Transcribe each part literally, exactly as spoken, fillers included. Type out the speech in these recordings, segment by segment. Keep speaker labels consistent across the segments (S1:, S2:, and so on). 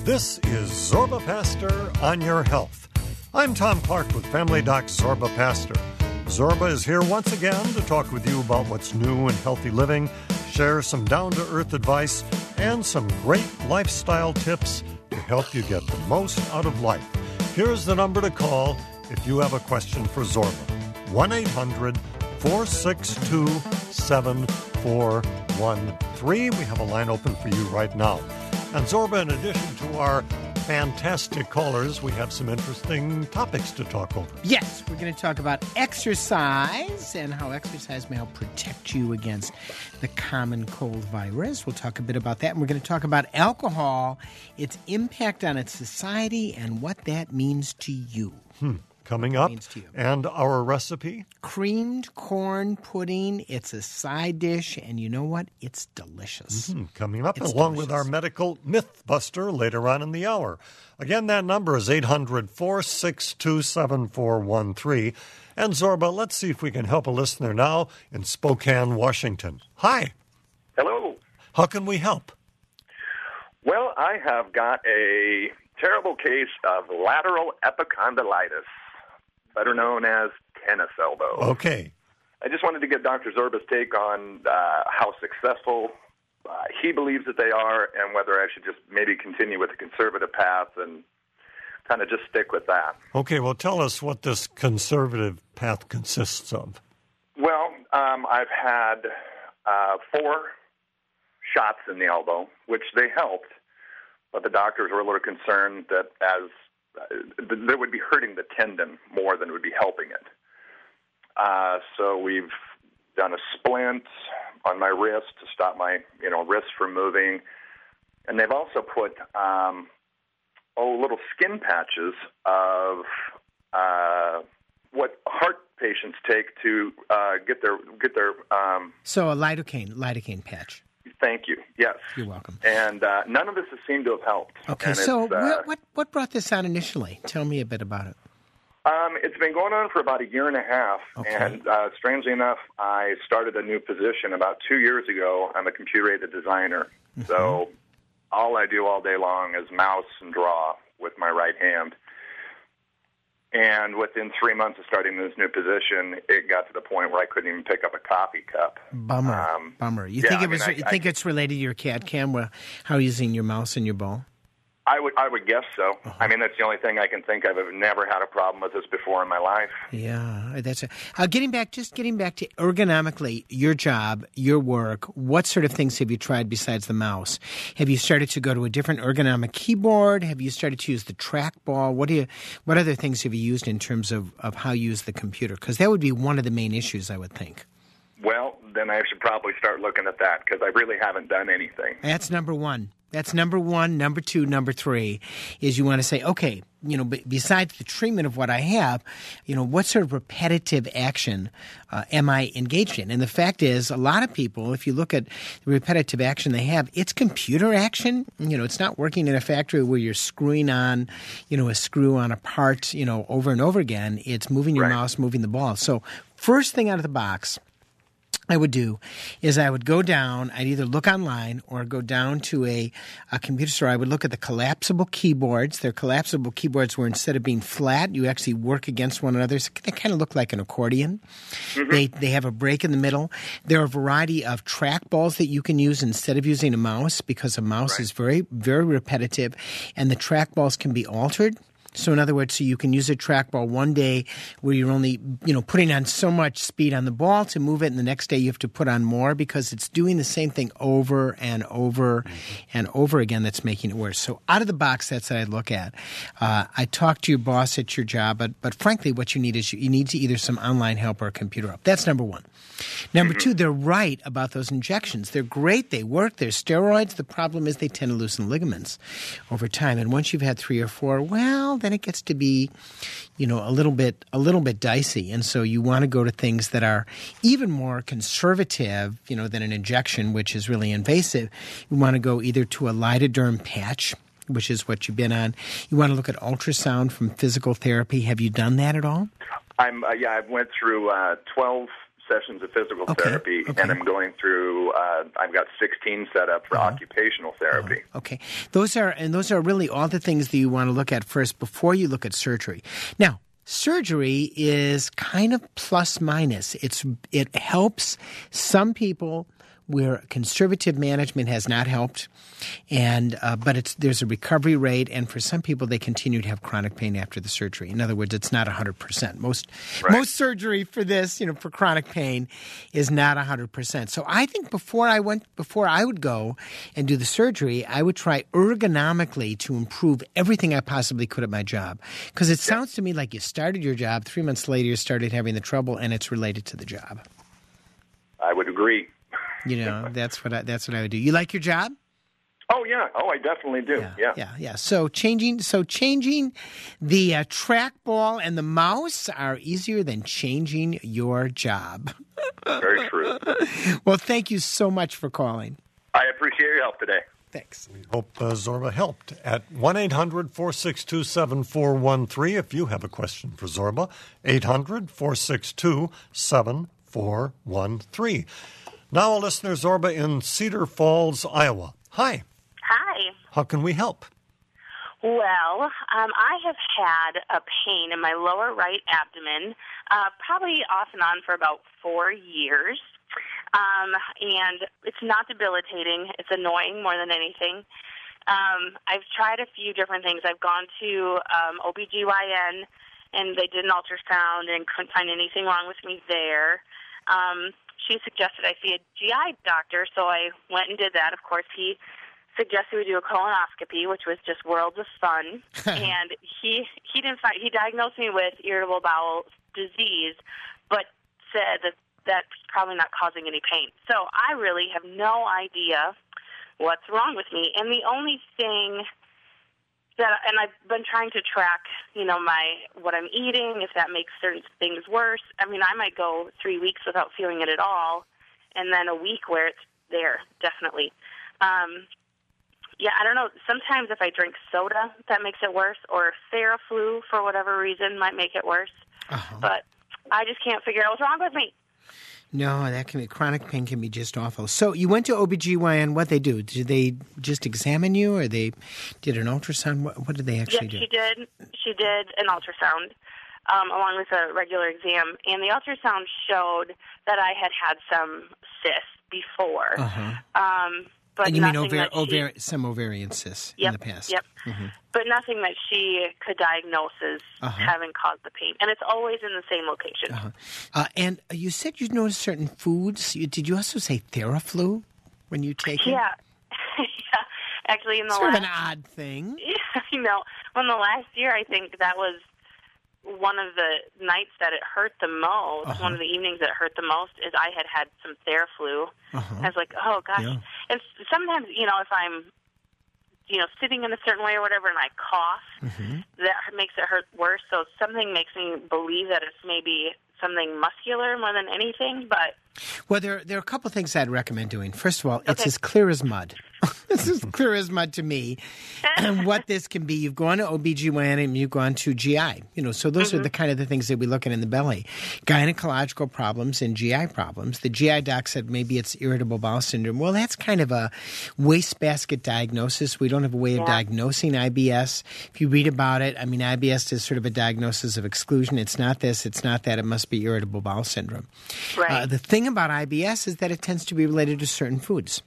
S1: This is Zorba Pastor on your health. I'm Tom Clark with Family Doc Zorba Pastor. Zorba is here once again to talk with you about what's new in healthy living, share some down-to-earth advice, and some great lifestyle tips to help you get the most out of life. Here's the number to call if you have a question for Zorba. one eight hundred four six two seven four one three. We have a line open for you right now. And Zorba, in addition to our fantastic callers, we have some interesting topics to talk over.
S2: Yes, we're going to talk about exercise and how exercise may help protect you against the common cold virus. We'll talk a bit about that. And we're going to talk about alcohol, its impact on its society, and what that means to you.
S1: Hmm. Coming up, and our recipe?
S2: Creamed corn pudding. It's a side dish, and you know what? It's delicious.
S1: Mm-hmm. Coming up,
S2: it's
S1: along
S2: delicious.
S1: with our medical myth buster later on in the hour. Again, that number is eight hundred four six two seven four one three. And Zorba, let's see if we can help a listener now in Spokane, Washington. Hi.
S3: Hello.
S1: How can we help?
S3: Well, I have got a terrible case of lateral epicondylitis, better known as tennis elbow.
S1: Okay.
S3: I just wanted to get Doctor Zorba's take on uh, how successful uh, he believes that they are and whether I should just maybe continue with the conservative path and kind of just stick with that.
S1: Okay, well, tell us what this conservative path consists of.
S3: Well, um, I've had uh, four shots in the elbow, which they helped, but the doctors were a little concerned that as uh, that would be hurting the tendon more than would be helping it. Uh, so we've done a splint on my wrist to stop my, you know, wrist from moving, and they've also put um, oh little skin patches of uh, what heart patients take to uh, get their get their. Um,
S2: so a lidocaine lidocaine patch.
S3: Thank you. Yes.
S2: You're welcome.
S3: And uh, none of this has seemed to have helped.
S2: Okay,
S3: and
S2: so
S3: uh,
S2: what what brought this on initially? Tell me a bit about it.
S3: Um, it's been going on for about a year and a half,
S2: okay.
S3: and uh, strangely enough, I started a new position about two years ago. I'm a computer-aided designer, mm-hmm. so all I do all day long is mouse and draw with my right hand. And within three months of starting this new position, it got to the point where I couldn't even pick up a coffee cup.
S2: Bummer.
S3: Um,
S2: Bummer. You
S3: yeah,
S2: think it
S3: I
S2: was?
S3: mean, I,
S2: you think
S3: I,
S2: it's related to your C A D camera? How you're using your mouse and your ball?
S3: I would, I would guess so.
S2: Uh-huh.
S3: I mean, that's the only thing I can think of. I've never had a problem with this before in my life.
S2: Yeah, that's a, uh, getting back. Just getting back to ergonomically, your job, your work. What sort of things have you tried besides the mouse? Have you started to go to a different ergonomic keyboard? Have you started to use the trackball? What do you? What other things have you used in terms of, of how you use the computer? Because that would be one of the main issues, I would think.
S3: Well, then I should probably start looking at that because I really haven't done anything.
S2: That's number one. That's number one. Number two, number three is you want to say, okay, you know, b- besides the treatment of what I have, you know, what sort of repetitive action uh, am I engaged in? And the fact is, a lot of people, if you look at the repetitive action they have, it's computer action. You know, it's not working in a factory where you're screwing on, you know, a screw on a part, you know, over and over again. It's moving your
S3: right.
S2: mouse, moving the ball. So first thing out of the box I would do is I would go down, I'd either look online or go down to a, a computer store. I would look at the collapsible keyboards. They're collapsible keyboards where instead of being flat, you actually work against one another. So they kind of look like an accordion. Mm-hmm. They they have a break in the middle. There are a variety of trackballs that you can use instead of using a mouse because a mouse
S3: right.
S2: is very, very repetitive, and the trackballs can be altered. So in other words, so you can use a trackball one day where you're only, you know, putting on so much speed on the ball to move it, and the next day you have to put on more because it's doing the same thing over and over mm-hmm. and over again that's making it worse. So out of the box, that's what I look at. Uh, I talk to your boss at your job, but but frankly, what you need is you, you need to either some online help or a computer help. That's number one. Number two, they're right about those injections. They're great. They work. They're steroids. The problem is they tend to loosen ligaments over time. And once you've had three or four, well, then it gets to be, you know, a little bit a little bit dicey. And so you want to go to things that are even more conservative, you know, than an injection, which is really invasive. You want to go either to a lidoderm patch, which is what you've been on. You want to look at ultrasound from physical therapy. Have you done that at all?
S3: I'm uh, yeah, I went through uh, twelve sessions of physical
S2: okay.
S3: therapy,
S2: okay.
S3: and I'm going through. Uh, I've got sixteen set up for uh-huh. occupational therapy.
S2: Uh-huh. Okay, those are and those are really all the things that you want to look at first before you look at surgery. Now, surgery is kind of plus minus. It's it helps some people where conservative management has not helped, and uh, but it's there's a recovery rate, and for some people they continue to have chronic pain after the surgery. In other words, it's not one hundred percent. Most
S3: right.
S2: most surgery for this, you know, for chronic pain is not one hundred percent. So I think before I went before I would go and do the surgery, I would try ergonomically to improve everything I possibly could at my job, because it sounds to me like you started your job, three months later you started having the trouble, and it's related to the job.
S3: I would agree.
S2: You know, that's what I, that's what I would do. You like your job?
S3: Oh yeah. Oh, I definitely do.
S2: Yeah,
S3: yeah.
S2: Yeah. Yeah. So changing, so changing the uh, trackball and the mouse are easier than changing your job.
S3: Very true.
S2: Well, thank you so much for calling.
S3: I appreciate your help today.
S2: Thanks.
S1: We hope uh, Zorba helped at one eight hundred four six two seven four one three if you have a question for Zorba. eight hundred four six two seven four one three. Now a listener, Zorba, in Cedar Falls, Iowa. Hi.
S4: Hi.
S1: How can we help?
S4: Well, um, I have had a pain in my lower right abdomen, uh, probably off and on for about four years. Um, and it's not debilitating. It's annoying more than anything. Um, I've tried a few different things. I've gone to um, O B G Y N, and they did an ultrasound and couldn't find anything wrong with me there. Um, she suggested I see a G I doctor, so I went and did that. Of course, he suggested we do a colonoscopy, which was just worlds of fun. And he he didn't find, he diagnosed me with irritable bowel disease, but said that that's probably not causing any pain. So I really have no idea what's wrong with me. And the only thing that, and I've been trying to track, you know, my what I'm eating, if that makes certain things worse. I mean, I might go three weeks without feeling it at all, and then a week where it's there, definitely. Um, yeah, I don't know. Sometimes if I drink soda, that makes it worse, or Theraflu, for whatever reason, might make it worse. Uh-huh. But I just can't figure out what's wrong with me.
S2: No, that can be, chronic pain can be just awful. So you went to O B G Y N. What they do? Did they just examine you, or they did an ultrasound? What, what did they actually
S4: yeah,
S2: do?
S4: she did. She did an ultrasound um, along with a regular exam, and the ultrasound showed that I had had some cysts before. Uh-huh. Um, but
S2: and you mean
S4: ovar-
S2: ovar-
S4: she,
S2: ovar- some ovarian cysts
S4: yep,
S2: in the past?
S4: Yep. Mm-hmm. But nothing that she could diagnose as uh-huh. having caused the pain. And it's always in the same location.
S2: Uh-huh. Uh, and you said you noticed certain foods. Did you also say Theraflu when you take it?
S4: Yeah. yeah. Actually, in the
S2: sort
S4: last...
S2: of an odd thing.
S4: Yeah, you know, in the last year, I think that was one of the nights that it hurt the most, uh-huh. one of the evenings that it hurt the most, is I had had some Theraflu. Uh-huh. I was like, oh, gosh. Yeah. And sometimes, you know, if I'm, you know, sitting in a certain way or whatever, and I cough, mm-hmm. that makes it hurt worse. So something makes me believe that it's maybe something muscular more than anything, but...
S2: Well, there, there are a couple things I'd recommend doing. First of all,
S4: okay.
S2: it's as clear as mud. This is clear as mud to me. And what this can be, you've gone to O B G Y N and you've gone to G I. You know, so those mm-hmm. are the kind of the things that we look at in the belly. Gynecological problems and G I problems. The G I doc said maybe it's irritable bowel syndrome. Well, that's kind of a wastebasket diagnosis. We don't have a way of yeah. diagnosing I B S. If you read about it, I mean, I B S is sort of a diagnosis of exclusion. It's not this, it's not that. It must be irritable bowel syndrome.
S4: Right.
S2: Uh, the thing about I B S is that it tends to be related to certain foods.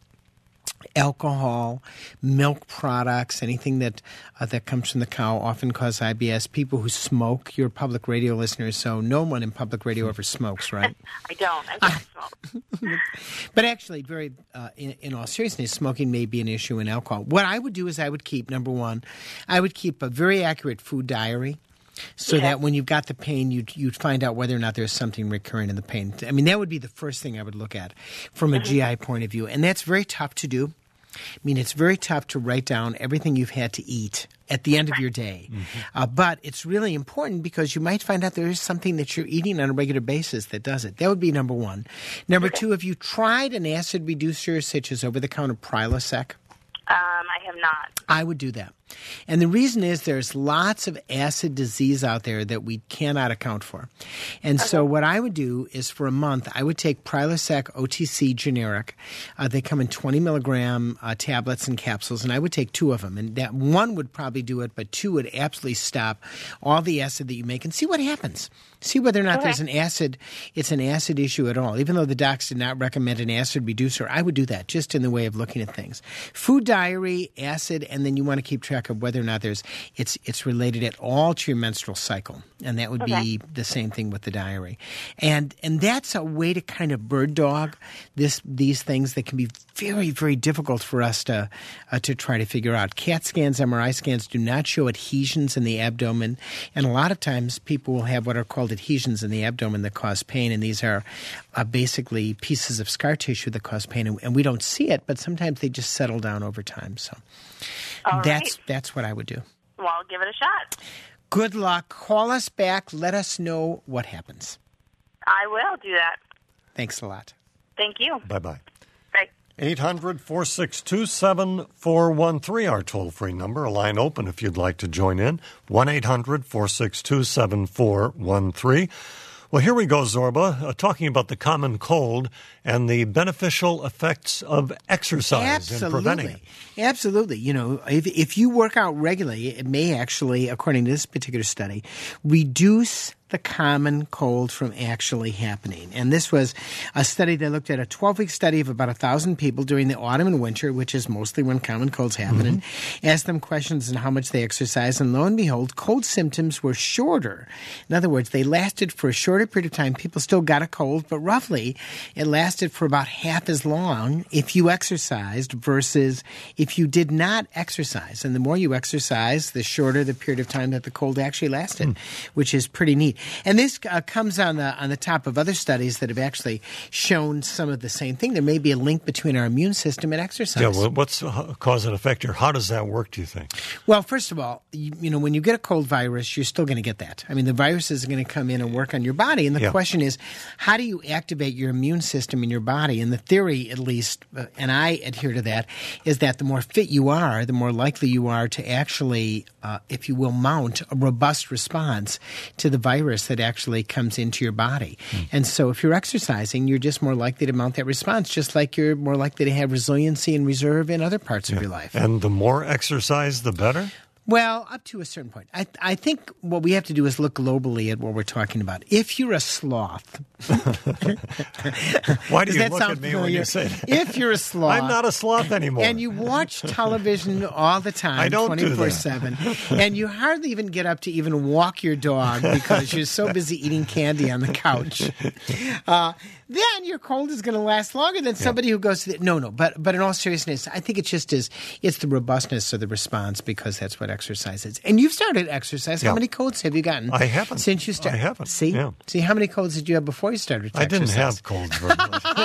S2: Alcohol, milk products, anything that uh, that comes from the cow often cause I B S. People who smoke, you're public radio listeners, so no one in public radio ever smokes, right?
S4: I don't. I don't smoke.
S2: But actually, very uh, in, in all seriousness, smoking may be an issue in alcohol. What I would do is I would keep, number one, I would keep a very accurate food diary. So yeah. that when you've got the pain, you'd, you'd find out whether or not there's something recurrent in the pain. I mean, that would be the first thing I would look at from a mm-hmm. G I point of view. And that's very tough to do. I mean, it's very tough to write down everything you've had to eat at the end of your day. Mm-hmm. Uh, but it's really important because you might find out there is something that you're eating on a regular basis that does it. That would be number one. Number okay. two, have you tried an acid reducer such as over-the-counter Prilosec?
S4: Um, I have not.
S2: I would do that. And the reason is there's lots of acid disease out there that we cannot account for. And so what I would do is for a month, I would take Prilosec O T C generic. Uh, they come in twenty milligram uh, tablets and capsules, and I would take two of them. And that one would probably do it, but two would absolutely stop all the acid that you make and see what happens. See whether or not
S4: Okay.
S2: there's an acid, it's an acid issue at all. Even though the docs did not recommend an acid reducer, I would do that just in the way of looking at things. Food diary, acid, and then you want to keep track of whether or not there's it's it's related at all to your menstrual cycle. And that would
S4: Okay.
S2: be the same thing with the diary. And and that's a way to kind of bird dog this these things that can be very, very difficult for us to uh, to try to figure out. CAT scans, M R I scans do not show adhesions in the abdomen. And a lot of times people will have what are called adhesions in the abdomen that cause pain. And these are uh, basically pieces of scar tissue that cause pain. And, and we don't see it, but sometimes they just settle down over time. So
S4: All
S2: that's
S4: right.
S2: that's what I would do.
S4: Well, I'll give it a shot.
S2: Good luck. Call us back. Let us know what happens.
S4: I will do that.
S2: Thanks a lot.
S4: Thank you.
S1: Bye-bye.
S4: Bye.
S1: eight hundred, four six two, seven four one three, our toll-free number. A line open if you'd like to join in. one eight hundred, four six two, seven four one three. Well, here we go, Zorba, uh, talking about the common cold and the beneficial effects of exercise in preventing it.
S2: Absolutely. Absolutely. You know, if, if you work out regularly, it may actually, according to this particular study, reduce the common cold from actually happening. And this was a study that looked at a twelve-week study of about one thousand people during the autumn and winter, which is mostly when common colds happen,
S1: Mm-hmm.
S2: and asked them questions on how much they exercise. And lo and behold, cold symptoms were shorter. In other words, they lasted for a shorter period of time. People still got a cold, but roughly it lasted for about half as long if you exercised versus if you did not exercise. And the more you exercise, the shorter the period of time that the cold actually lasted, mm. which is pretty neat. And this uh, comes on the on the top of other studies that have actually shown some of the same thing. There may be a link between our immune system and exercise.
S1: Yeah, well, what's uh, cause and effect here? How does that work, do you think?
S2: Well, first of all, you, you know, when you get a cold virus, you're still going to get that. I mean, the viruses are going to come in and work on your body. And the
S1: yeah.
S2: question is, how do you activate your immune system in your body? And the theory, at least, uh, and I adhere to that, is that the more fit you are, the more likely you are to actually, uh, if you will, mount a robust response to the virus that actually comes into your body. Mm. And so if you're exercising, you're just more likely to mount that response, just like you're more likely to have resiliency and reserve in other parts
S1: yeah.
S2: of your life.
S1: And the more exercise, the better?
S2: Well, up to a certain point. I, I think what we have to do is look globally at what we're talking about. If you're a sloth.
S1: Why do you
S2: that
S1: look
S2: sound
S1: at me
S2: familiar?
S1: when you say that?
S2: If you're a sloth.
S1: I'm not a sloth anymore.
S2: And you watch television all the time,
S1: I don't
S2: twenty-four seven, and you hardly even get up to even walk your dog because you're so busy eating candy on the couch. Uh, then your cold is going to last longer than somebody yeah. who goes to the, no, no. But but in all seriousness, I think it just is, it's the robustness of the response because that's what exercise is. And you've started exercise.
S1: Yeah.
S2: How many colds have you gotten?
S1: I haven't.
S2: Since you started?
S1: I haven't.
S2: See?
S1: Yeah.
S2: See, how many colds did you have before you started
S1: I
S2: exercise?
S1: didn't have colds very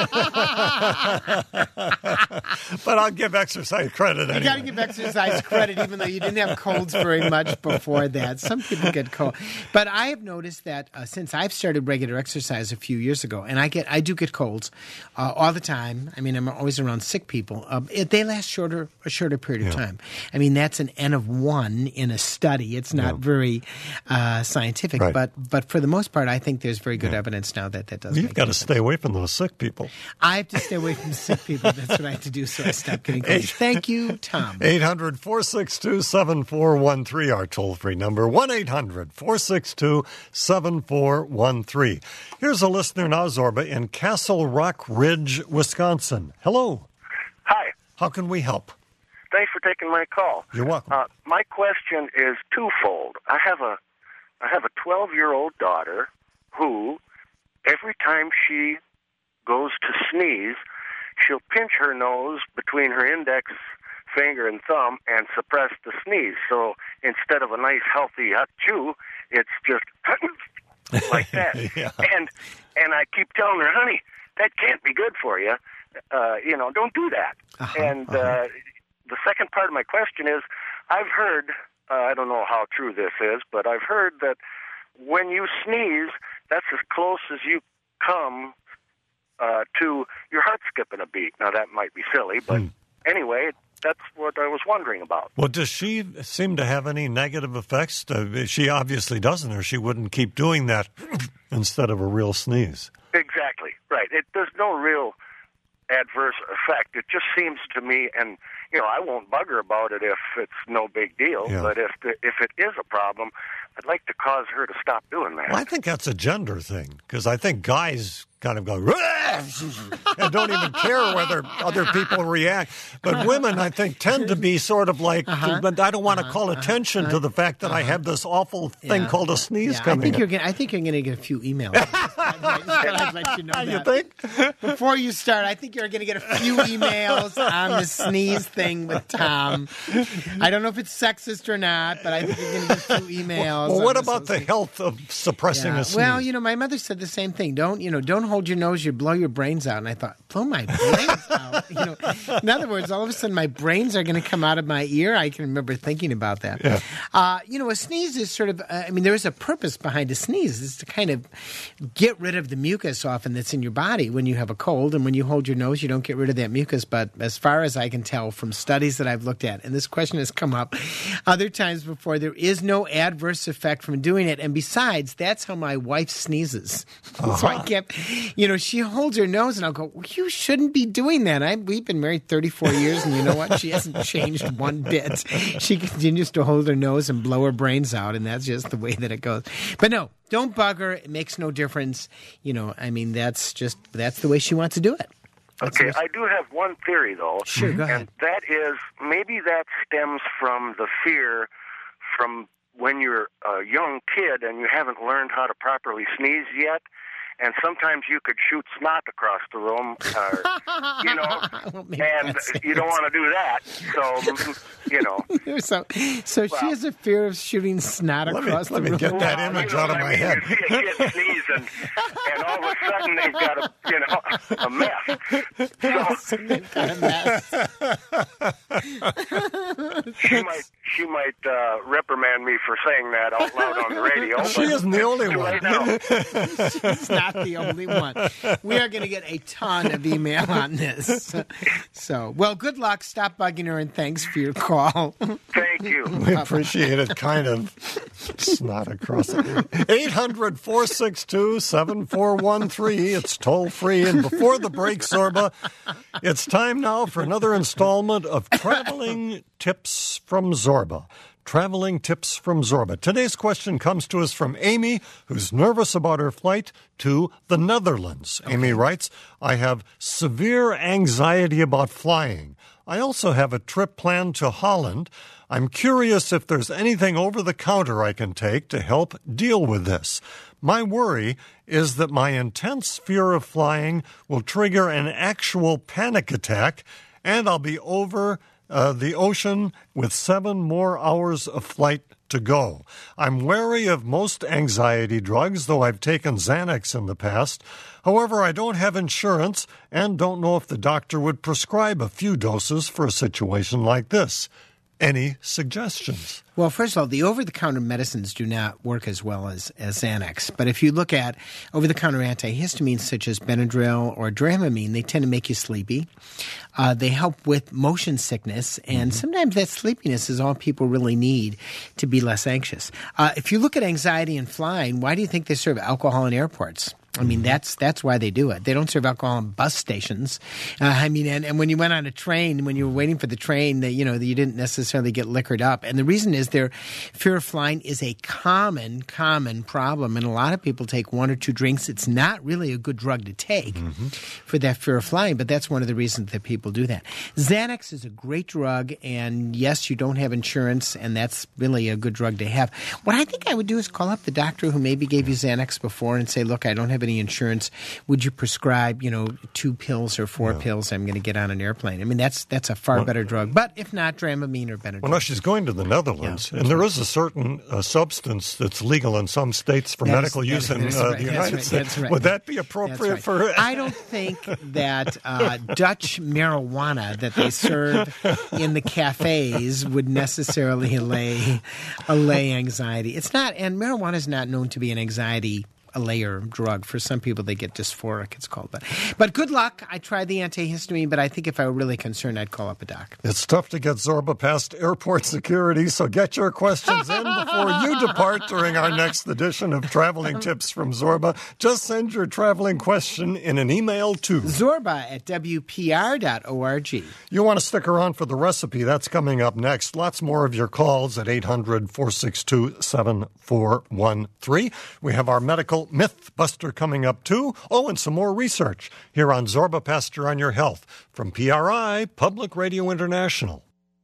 S1: much. But I'll give exercise credit anyway.
S2: You got to give exercise credit, even though you didn't have colds very much before that. Some people get cold, but I have noticed that uh, since I've started regular exercise a few years ago, and I get, I do get colds uh, all the time. I mean, I'm always around sick people. Uh, it, they last shorter, a shorter period
S1: yeah.
S2: of time. I mean, that's an N of one in a study. It's not
S1: yeah.
S2: very uh, scientific,
S1: right.
S2: but but for the most part, I think there's very good yeah. evidence now that that does.
S1: You've
S2: make
S1: got to
S2: sense.
S1: stay away from those sick people.
S2: I have to stay away from sick people. That's what I have to do, so I stop getting colds. Thank you, Tom.
S1: eight hundred, four six two, seven four one three, our toll-free number, one eight hundred, four six two, seven four one three. Here's a listener now, Zorba, in Castle Rock Ridge, Wisconsin. Hello.
S5: Hi.
S1: How can we help?
S5: Thanks for taking my call.
S1: You're welcome.
S5: Uh, my question is twofold. I have a I have a twelve-year-old daughter who, every time she goes to sneeze, she'll pinch her nose between her index finger and thumb and suppress the sneeze. So instead of a nice, healthy achoo, it's just like that.
S1: yeah.
S5: And and I keep telling her, honey, that can't be good for you. Uh, you know, don't do that.
S2: Uh-huh,
S5: and
S2: uh-huh.
S5: Uh, the second part of my question is, I've heard, uh, I don't know how true this is, but I've heard that when you sneeze, that's as close as you come uh, to your heart skipping a beat. Now, that might be silly, but
S1: hmm.
S5: anyway, that's what I was wondering about.
S1: Well, does she seem to have any negative effects? Uh, she obviously doesn't, or she wouldn't keep doing that instead of a real sneeze.
S5: Exactly, right. It, there's no real adverse effect. It just seems to me, and, you know, I won't bug her about it if it's no big deal,
S1: Yeah.
S5: but if the, if it is a problem, I'd like to cause her to stop doing that.
S1: Well, I think that's a gender thing, because I think guys kind of go, "Rah!" and don't even care whether other people react. But women, I think, tend to be sort of like,
S2: Uh-huh.
S1: but I don't want to call attention
S2: uh-huh.
S1: to the fact that I have this awful thing
S2: Yeah.
S1: called a sneeze
S2: Yeah, I
S1: coming.
S2: think you're gonna, I think you're going to get a few emails. I just thought I'd let you know
S1: You
S2: that.
S1: think?
S2: Before you start, I think you're going to get a few emails on the sneeze thing with Tom. I don't know if it's sexist or not, but I think you're going to get a few emails.
S1: Well,
S2: on
S1: what
S2: this
S1: about the
S2: whole thing.
S1: health of suppressing
S2: Yeah.
S1: a sneeze?
S2: Well, you know, my mother said the same thing. Don't, you know, don't hold your nose, you blow your brains out. And I thought, blow my brains out? You know, in other words, all of a sudden my brains are going to come out of my ear. I can remember thinking about that.
S1: Yeah.
S2: Uh, you know, a sneeze is sort of, uh, I mean, there is a purpose behind a sneeze. It's to kind of get rid of the mucus often that's in your body when you have a cold. And when you hold your nose, you don't get rid of that mucus. But as far as I can tell from studies that I've looked at, and this question has come up other times before, there is no adverse effect from doing it. And besides, that's how my wife sneezes.
S1: Uh-huh.
S2: So I kept, you know, she holds her nose and I'll go, well, you shouldn't be doing that. I, we've been married thirty-four years and you know what? She hasn't changed one bit. She continues to hold her nose and blow her brains out, and that's just the way that it goes. But no, don't bug her. It makes no difference. You know, I mean, that's just, that's the way she wants to do it. That's
S5: Okay,
S2: the-
S5: I do have one theory, though.
S2: Sure, go ahead.
S5: And that is, maybe that stems from the fear from when you're a young kid and you haven't learned how to properly sneeze yet. And sometimes you could shoot snot across the room, uh, you know,
S2: won't make
S5: and
S2: that sense.
S5: you don't want to do that. So, you know.
S2: So, so she
S5: Well-
S2: has a fear of shooting snot
S1: Let me-
S2: across
S1: let
S2: the
S1: me
S2: room.
S1: get that
S5: Well,
S1: image
S5: you know
S1: out of
S5: what
S1: my
S5: I mean?
S1: head.
S5: You see a kid sneeze, and, and all of a sudden they've got a, you know, a mess. So
S2: Kind of mess.
S5: she might, she might uh, reprimand me for saying that out loud on the radio.
S1: She
S5: but
S1: isn't the only
S5: too
S1: one.
S5: late now.
S2: She's not the only one. We are going to get a ton of email on this. So, well, good luck. Stop bugging her, and thanks for your call.
S5: Thank you.
S1: We appreciate it, kind of. Snot across it. eight hundred, four six two, seven four one three. It's toll free. And before the break, Zorba, it's time now for another installment of Traveling Tips from Zorba. Traveling Tips from Zorba. Today's question comes to us from Amy, who's nervous about her flight to the Netherlands. Okay. Amy writes, I have severe anxiety about flying. I also have a trip planned to Holland. I'm curious if there's anything over the counter I can take to help deal with this. My worry is that my intense fear of flying will trigger an actual panic attack, and I'll be over uh, the ocean with seven more hours of flight to go. I'm wary of most anxiety drugs, though I've taken Xanax in the past. However, I don't have insurance and don't know if the doctor would prescribe a few doses for a situation like this. Any suggestions?
S2: Well, first of all, the over-the-counter medicines do not work as well as, as Xanax. But if you look at over-the-counter antihistamines such as Benadryl or Dramamine, they tend to make you sleepy. Uh, they help with motion sickness, and mm-hmm. sometimes that sleepiness is all people really need to be less anxious. Uh, if you look at anxiety in flying, why do you think they serve alcohol in airports? I mean, that's that's why they do it. They don't serve alcohol in bus stations. Uh, I mean, and, and when you went on a train, when you were waiting for the train, that you know, you didn't necessarily get liquored up. And the reason is their fear of flying is a common, common problem. And a lot of people take one or two drinks. It's not really a good drug to take mm-hmm. for that fear of flying, but that's one of the reasons that people do that. Xanax is a great drug, and yes, you don't have insurance, and that's really a good drug to have. What I think I would do is call up the doctor who maybe gave you Xanax before and say, look, I don't have any insurance. Would you prescribe, you know, two pills or four yeah. pills? I'm going to get on an airplane. I mean, that's that's a far well, better drug. But if not, Dramamine or Benadryl.
S1: Well, no, she's going to the Netherlands, yeah, and there is a certain uh, substance that's legal in some states for
S2: that
S1: medical
S2: is,
S1: use
S2: that,
S1: in
S2: that
S1: uh,
S2: right,
S1: the United
S2: right,
S1: States.
S2: Right.
S1: Would that be appropriate
S2: right.
S1: for her?
S2: I don't think that uh, Dutch marijuana that they serve in the cafes would necessarily allay allay anxiety. It's not, and marijuana is not known to be an anxiety a layer drug. For some people, they get dysphoric, it's called. But, but good luck. I tried the antihistamine, but I think if I were really concerned, I'd call up a doc.
S1: It's tough to get Zorba past airport security, so get your questions in before you depart during our next edition of Traveling Tips from Zorba. Just send your traveling question in an email to
S2: Zorba at W P R dot org.
S1: You want to stick around for the recipe. That's coming up next. Lots more of your calls at eight hundred, four six two, seven four one three. We have our medical myth buster coming up too. Oh, and some more research here on Zorba Pastor on Your Health from P R I, Public Radio International.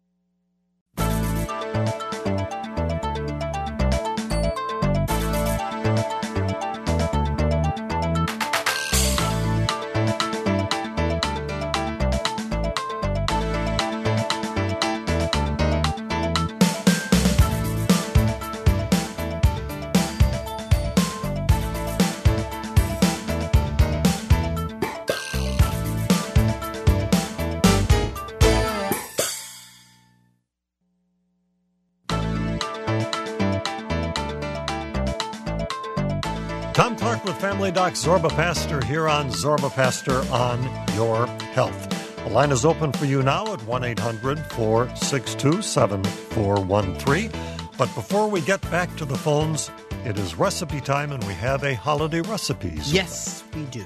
S1: Tom Clark with Family Doc Zorba Pastor here on Zorba Pastor on Your Health. The line is open for you now at one eight hundred, four six two, seven four one three. But before we get back to the phones, it is recipe time, and we have a holiday recipe. Zorba.
S2: Yes, we do.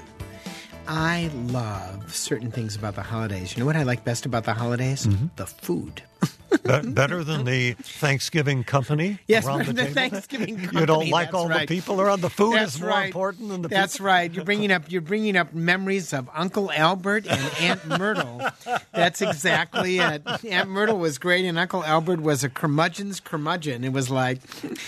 S2: I love certain things about the holidays. You know what I like best about the holidays? Mm-hmm. The food.
S1: Be- better than the Thanksgiving company
S2: yes,
S1: around the,
S2: the
S1: table?
S2: Thanksgiving company.
S1: You don't like
S2: that's
S1: all
S2: right.
S1: the people around? The food
S2: that's
S1: is more
S2: right.
S1: important than the
S2: That's
S1: people?
S2: right. You're bringing up you're bringing up memories of Uncle Albert and Aunt Myrtle. That's exactly it. Aunt Myrtle was great, and Uncle Albert was a curmudgeon's curmudgeon. It was like,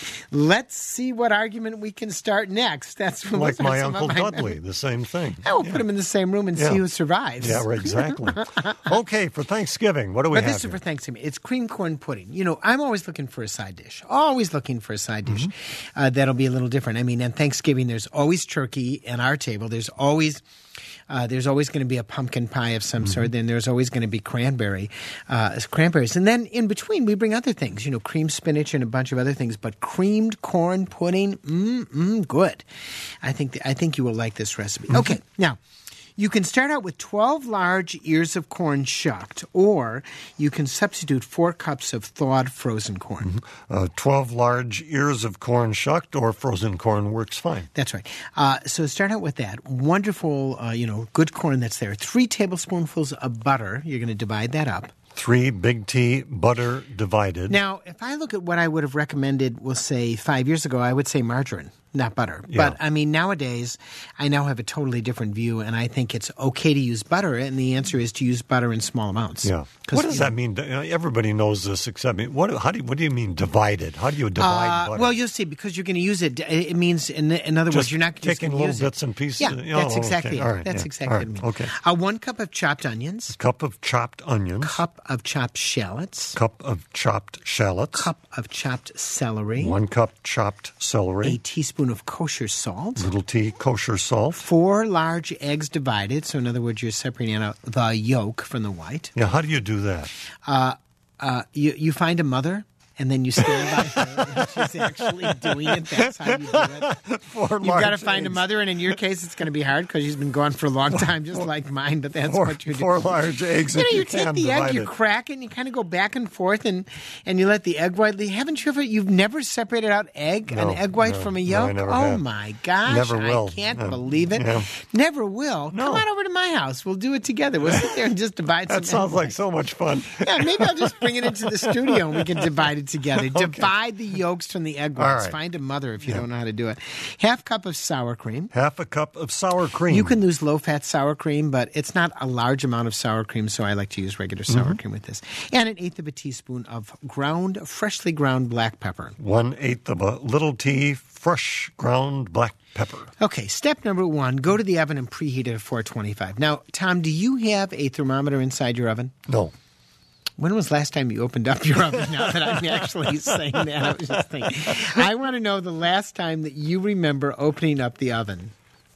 S2: let's see what argument we can start next. That's what
S1: like my
S2: some
S1: Uncle
S2: of my
S1: Dudley, the same thing.
S2: I will
S1: yeah.
S2: put him in the same room and
S1: Yeah.
S2: see who survives.
S1: Yeah, right, exactly. Okay, for Thanksgiving, what do we
S2: But
S1: have
S2: this is
S1: here?
S2: for Thanksgiving. It's cream corn pudding. You know, I'm always looking for a side dish. Always looking for a side dish
S1: Mm-hmm.
S2: uh, that'll be a little different. I mean, on Thanksgiving, there's always turkey at our table. There's always uh, there's always going to be a pumpkin pie of some
S1: Mm-hmm.
S2: sort. Then there's always going to be cranberry, uh, cranberries, and then in between we bring other things. You know, creamed spinach and a bunch of other things. But creamed corn pudding, mm, mm, good. I think th- I think you will like this recipe.
S1: Mm-hmm.
S2: Okay, now. You can start out with twelve large ears of corn shucked, or you can substitute four cups of thawed frozen corn.
S1: Mm-hmm. Uh, twelve large ears of corn shucked or frozen corn works fine.
S2: That's right. Uh, so start out with that. Wonderful, uh, you know, good corn that's there. Three tablespoonfuls of butter. You're going to divide that up.
S1: Three big T butter divided.
S2: Now, if I look at what I would have recommended, we'll say five years ago, I would say margarine, not butter.
S1: Yeah.
S2: But, I mean, nowadays, I now have a totally different view, and I think it's okay to use butter, and the answer is to use butter in small amounts.
S1: Yeah. What does that mean? Everybody knows this except me. What, how do you, what do you mean divided? How do you divide
S2: Uh,
S1: butter?
S2: well, you'll see, because you're going to use it. It means, in, in other
S1: Just
S2: words, you're not just
S1: taking
S2: going to
S1: little
S2: use
S1: bits
S2: it.
S1: and pieces?
S2: Yeah,
S1: Oh,
S2: that's
S1: okay.
S2: exactly it.
S1: All right,
S2: That's
S1: yeah.
S2: exactly
S1: All
S2: what I
S1: right,
S2: mean.
S1: okay.
S2: Uh, one cup of chopped onions.
S1: Cup of chopped onions.
S2: Cup of chopped shallots.
S1: Cup of chopped shallots.
S2: Cup of chopped celery.
S1: One cup chopped celery.
S2: A teaspoon of kosher salt.
S1: Little tea kosher salt.
S2: Four large eggs divided. So, in other words, you're separating out the yolk from the white.
S1: Yeah, how do you do that?
S2: Uh, uh, you, you find a mother, and then you stand by her, and she's actually doing it. That's how you do it.
S1: Four
S2: You've got to
S1: large
S2: find a
S1: eggs.
S2: mother, and in your case, it's going to be hard because she's been gone for a long time, just like mine, but that's
S1: Four,
S2: what you do.
S1: four large eggs.
S2: You know,
S1: if
S2: you,
S1: you
S2: take
S1: can
S2: the egg,
S1: divide
S2: you
S1: it.
S2: crack it, and you kind of go back and forth, and, and you let the egg white leave. Haven't you ever, you've never separated out egg,
S1: No,
S2: an egg white
S1: no,
S2: from a
S1: no,
S2: yolk?
S1: I never
S2: oh,
S1: have.
S2: my gosh.
S1: Never will.
S2: I can't
S1: Uh,
S2: believe it.
S1: yeah.
S2: Never will.
S1: No.
S2: Come on over to my house. We'll do it together. We'll sit there and just divide some
S1: That sounds
S2: egg
S1: like
S2: whites.
S1: so much fun.
S2: Yeah, maybe I'll just bring it into the studio and we can divide it together. Divide the yolks from the egg whites.
S1: right.
S2: Find a mother if you don't know how to do it. Half cup of sour cream.
S1: Half a cup of sour cream.
S2: You can use low-fat sour cream, but it's not a large amount of sour cream, so I like to use regular sour
S1: Mm-hmm.
S2: cream with this. And an eighth of a teaspoon of ground, freshly ground black pepper.
S1: One eighth of a little tea fresh ground black pepper.
S2: Okay, step number one, go to the oven and preheat it at four twenty-five. Now, Tom, do you have a thermometer inside your oven?
S1: No.
S2: When was the last time you opened up your oven? Now that I'm actually saying that, I was just thinking. I want to know the last time that you remember opening up the oven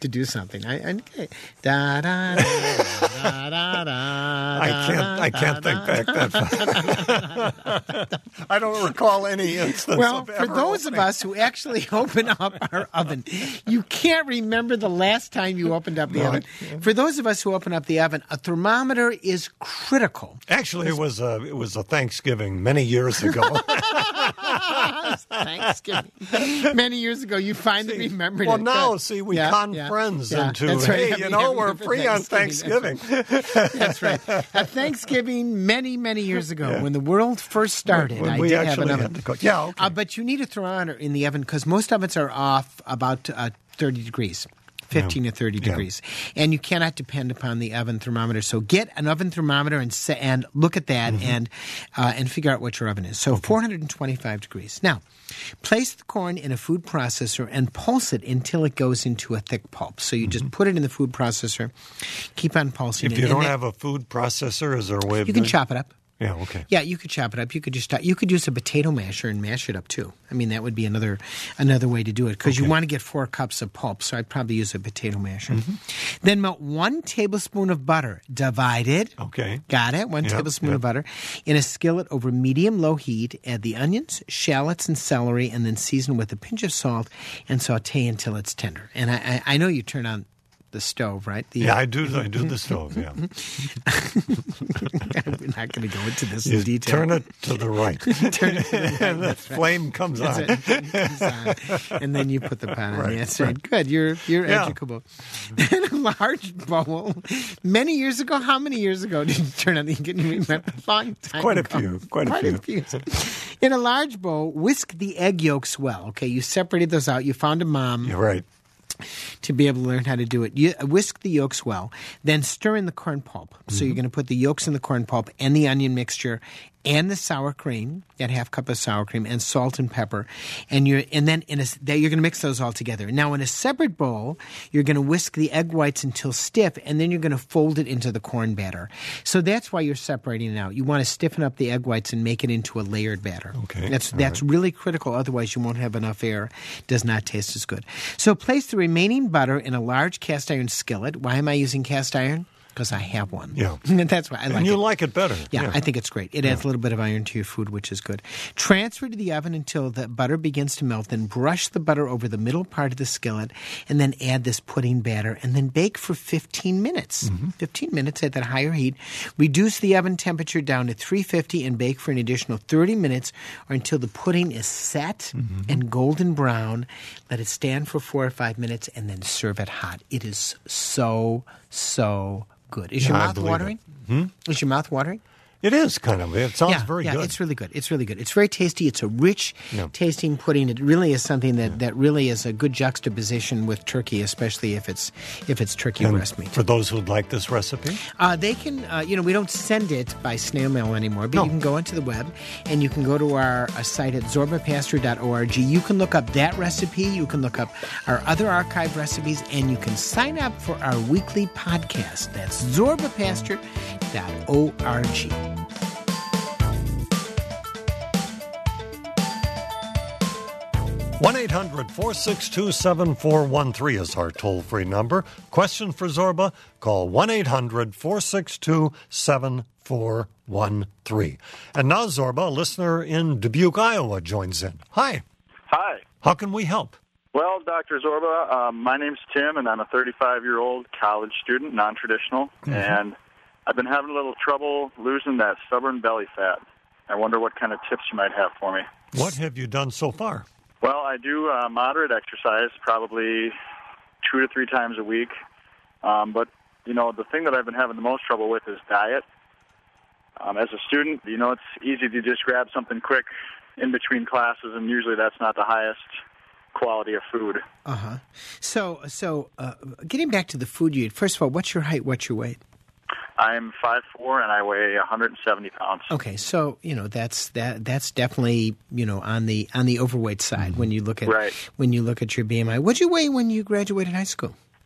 S2: to do something. I, I okay. da, da, da, da, da,
S1: I can't. I can't think back that far. I don't recall any instance.
S2: Well,
S1: of
S2: for
S1: ever
S2: those
S1: opening.
S2: of us who actually open up our oven, you can't remember the last time you opened up the
S1: No,
S2: oven.
S1: I-
S2: For those of us who open up the oven, a thermometer is critical.
S1: Actually, it was a it was a Thanksgiving many years ago.
S2: Thanksgiving. Many years ago, you finally
S1: See,
S2: remembered
S1: well,
S2: it.
S1: now,
S2: Good.
S1: see, we
S2: Yeah,
S1: con
S2: yeah,
S1: friends
S2: yeah.
S1: into,
S2: That's right.
S1: hey,
S2: Every-
S1: you know,
S2: every
S1: we're
S2: year for
S1: free on Thanksgiving.
S2: That's right. A Thanksgiving many, many years ago,
S1: Yeah.
S2: when the world first started,
S1: When
S2: I
S1: we
S2: did have
S1: actually
S2: an oven.
S1: had to cook. Yeah, okay.
S2: Uh, but you need a thermometer in the oven because most ovens are off about uh, thirty degrees. fifteen to thirty
S1: Yeah.
S2: degrees. And you cannot depend upon the oven thermometer. So get an oven thermometer and se- and look at that
S1: Mm-hmm.
S2: and uh, and figure out what your oven is. So four hundred twenty-five degrees. Now, place the corn in a food processor and pulse it until it goes into a thick pulp. So you just put it in the food processor, keep on pulsing
S1: Mm-hmm. If
S2: it.
S1: you
S2: and
S1: don't
S2: then-
S1: have a food processor, is there a way of
S2: you can
S1: doing
S2: chop it up.
S1: Yeah, okay.
S2: Yeah, you could chop it up. You could just you could use a potato masher and mash it up too. I mean, that would be another another way to do it because you
S1: Okay.
S2: want to get four cups of pulp. So I'd probably use a potato masher.
S1: Mm-hmm.
S2: Then melt one tablespoon of butter, divided.
S1: Okay.
S2: Got it. One
S1: Yep,
S2: tablespoon
S1: yep.
S2: of butter in a skillet over medium-low heat. Add the onions, shallots, and celery, and then season with a pinch of salt and saute until it's tender. And I, I, I know you turn on the stove, right? The,
S1: Yeah, I do. I do the stove. Yeah,
S2: We're not going to go into this
S1: you
S2: in detail.
S1: turn it to the right,
S2: Turn it to the right.
S1: and the
S2: That's right.
S1: flame comes
S2: That's
S1: on.
S2: it. It comes on. And then you put the pot on.
S1: Right,
S2: Yeah, that's right. Good. You're you're
S1: Yeah.
S2: educable. In a large bowl. Many years ago, how many years ago did you turn on the? Can you remember? A long time
S1: Quite a
S2: ago.
S1: few, quite a few.
S2: In a large bowl, whisk the egg yolks well. Okay, you separated those out. You found a mom
S1: You're right.
S2: to be able to learn how to do it. You whisk the yolks well, then stir in the corn pulp. So
S1: Mm-hmm.
S2: you're going to put the yolks in the corn pulp and the onion mixture and the sour cream, that half cup of sour cream, and salt and pepper, and you're and then in a that you're going to mix those all together. Now in a separate bowl, you're going to whisk the egg whites until stiff, and then you're going to fold it into the corn batter. So that's why you're separating it out. You want to stiffen up the egg whites and make it into a layered batter.
S1: Okay,
S2: that's
S1: all
S2: that's
S1: right.
S2: really critical. Otherwise, you won't have enough air. Does not taste as good. So place the remaining butter in a large cast iron skillet. Why am I using cast iron? Because I have one.
S1: Yeah.
S2: That's why I like
S1: And you
S2: it.
S1: like it better.
S2: Yeah, I think it's great. It adds a little bit of iron to your food, which is good. Transfer to the oven until the butter begins to melt. Then brush the butter over the middle part of the skillet, and then add this pudding batter, and then bake for fifteen minutes.
S1: Mm-hmm.
S2: fifteen minutes at that higher heat. Reduce the oven temperature down to three fifty and bake for an additional thirty minutes or until the pudding is set
S1: Mm-hmm.
S2: and golden brown. Let it stand for four or five minutes, and then serve it hot. It is so, so good. Is your
S1: Yeah, I
S2: mouth
S1: believe
S2: watering?
S1: it. Hmm?
S2: Is your mouth watering?
S1: It is kind of. It sounds
S2: yeah,
S1: very
S2: yeah,
S1: good.
S2: it's really good. It's really good. It's very tasty. It's a rich
S1: Yeah.
S2: tasting pudding. It really is something that, that really is a good juxtaposition with turkey, especially if it's if it's turkey
S1: And
S2: breast meat.
S1: for those who'd like this recipe,
S2: Uh, they can, uh, you know, we don't send it by snail mail anymore, but
S1: No.
S2: you can go onto the web and you can go to our uh, site at zorba pastor dot org. You can look up that recipe. You can look up our other archive recipes, and you can sign up for our weekly podcast. That's zorba pastor dot org.
S1: one eight hundred four six two seven four one three is our toll-free number. Question for Zorba? Call one eight hundred four six two seven four one three. And now Zorba, a listener in Dubuque, Iowa, joins in. Hi.
S6: Hi.
S1: How can we help?
S6: Well, Doctor Zorba, um, my name's Tim, and I'm a thirty-five-year-old college student, non-traditional, and I've been having a little trouble losing that stubborn belly fat. I wonder what kind of tips you might have for me.
S1: What have you done so far?
S6: Well, I do uh, moderate exercise, probably two to three times a week. Um, but, you know, the thing that I've been having the most trouble with is diet. Um, as a student, you know, it's easy to just grab something quick in between classes, and usually that's not the highest quality of food.
S2: Uh-huh. So, so uh, getting back to the food you eat, first of all, what's your height, what's your weight?
S6: I'm five foot four, and I weigh one hundred seventy pounds.
S2: Okay, so you know that's that that's definitely you know on the on the overweight side when you look at
S6: Right.
S2: when you look at your B M I. What'd you weigh when you graduated high school?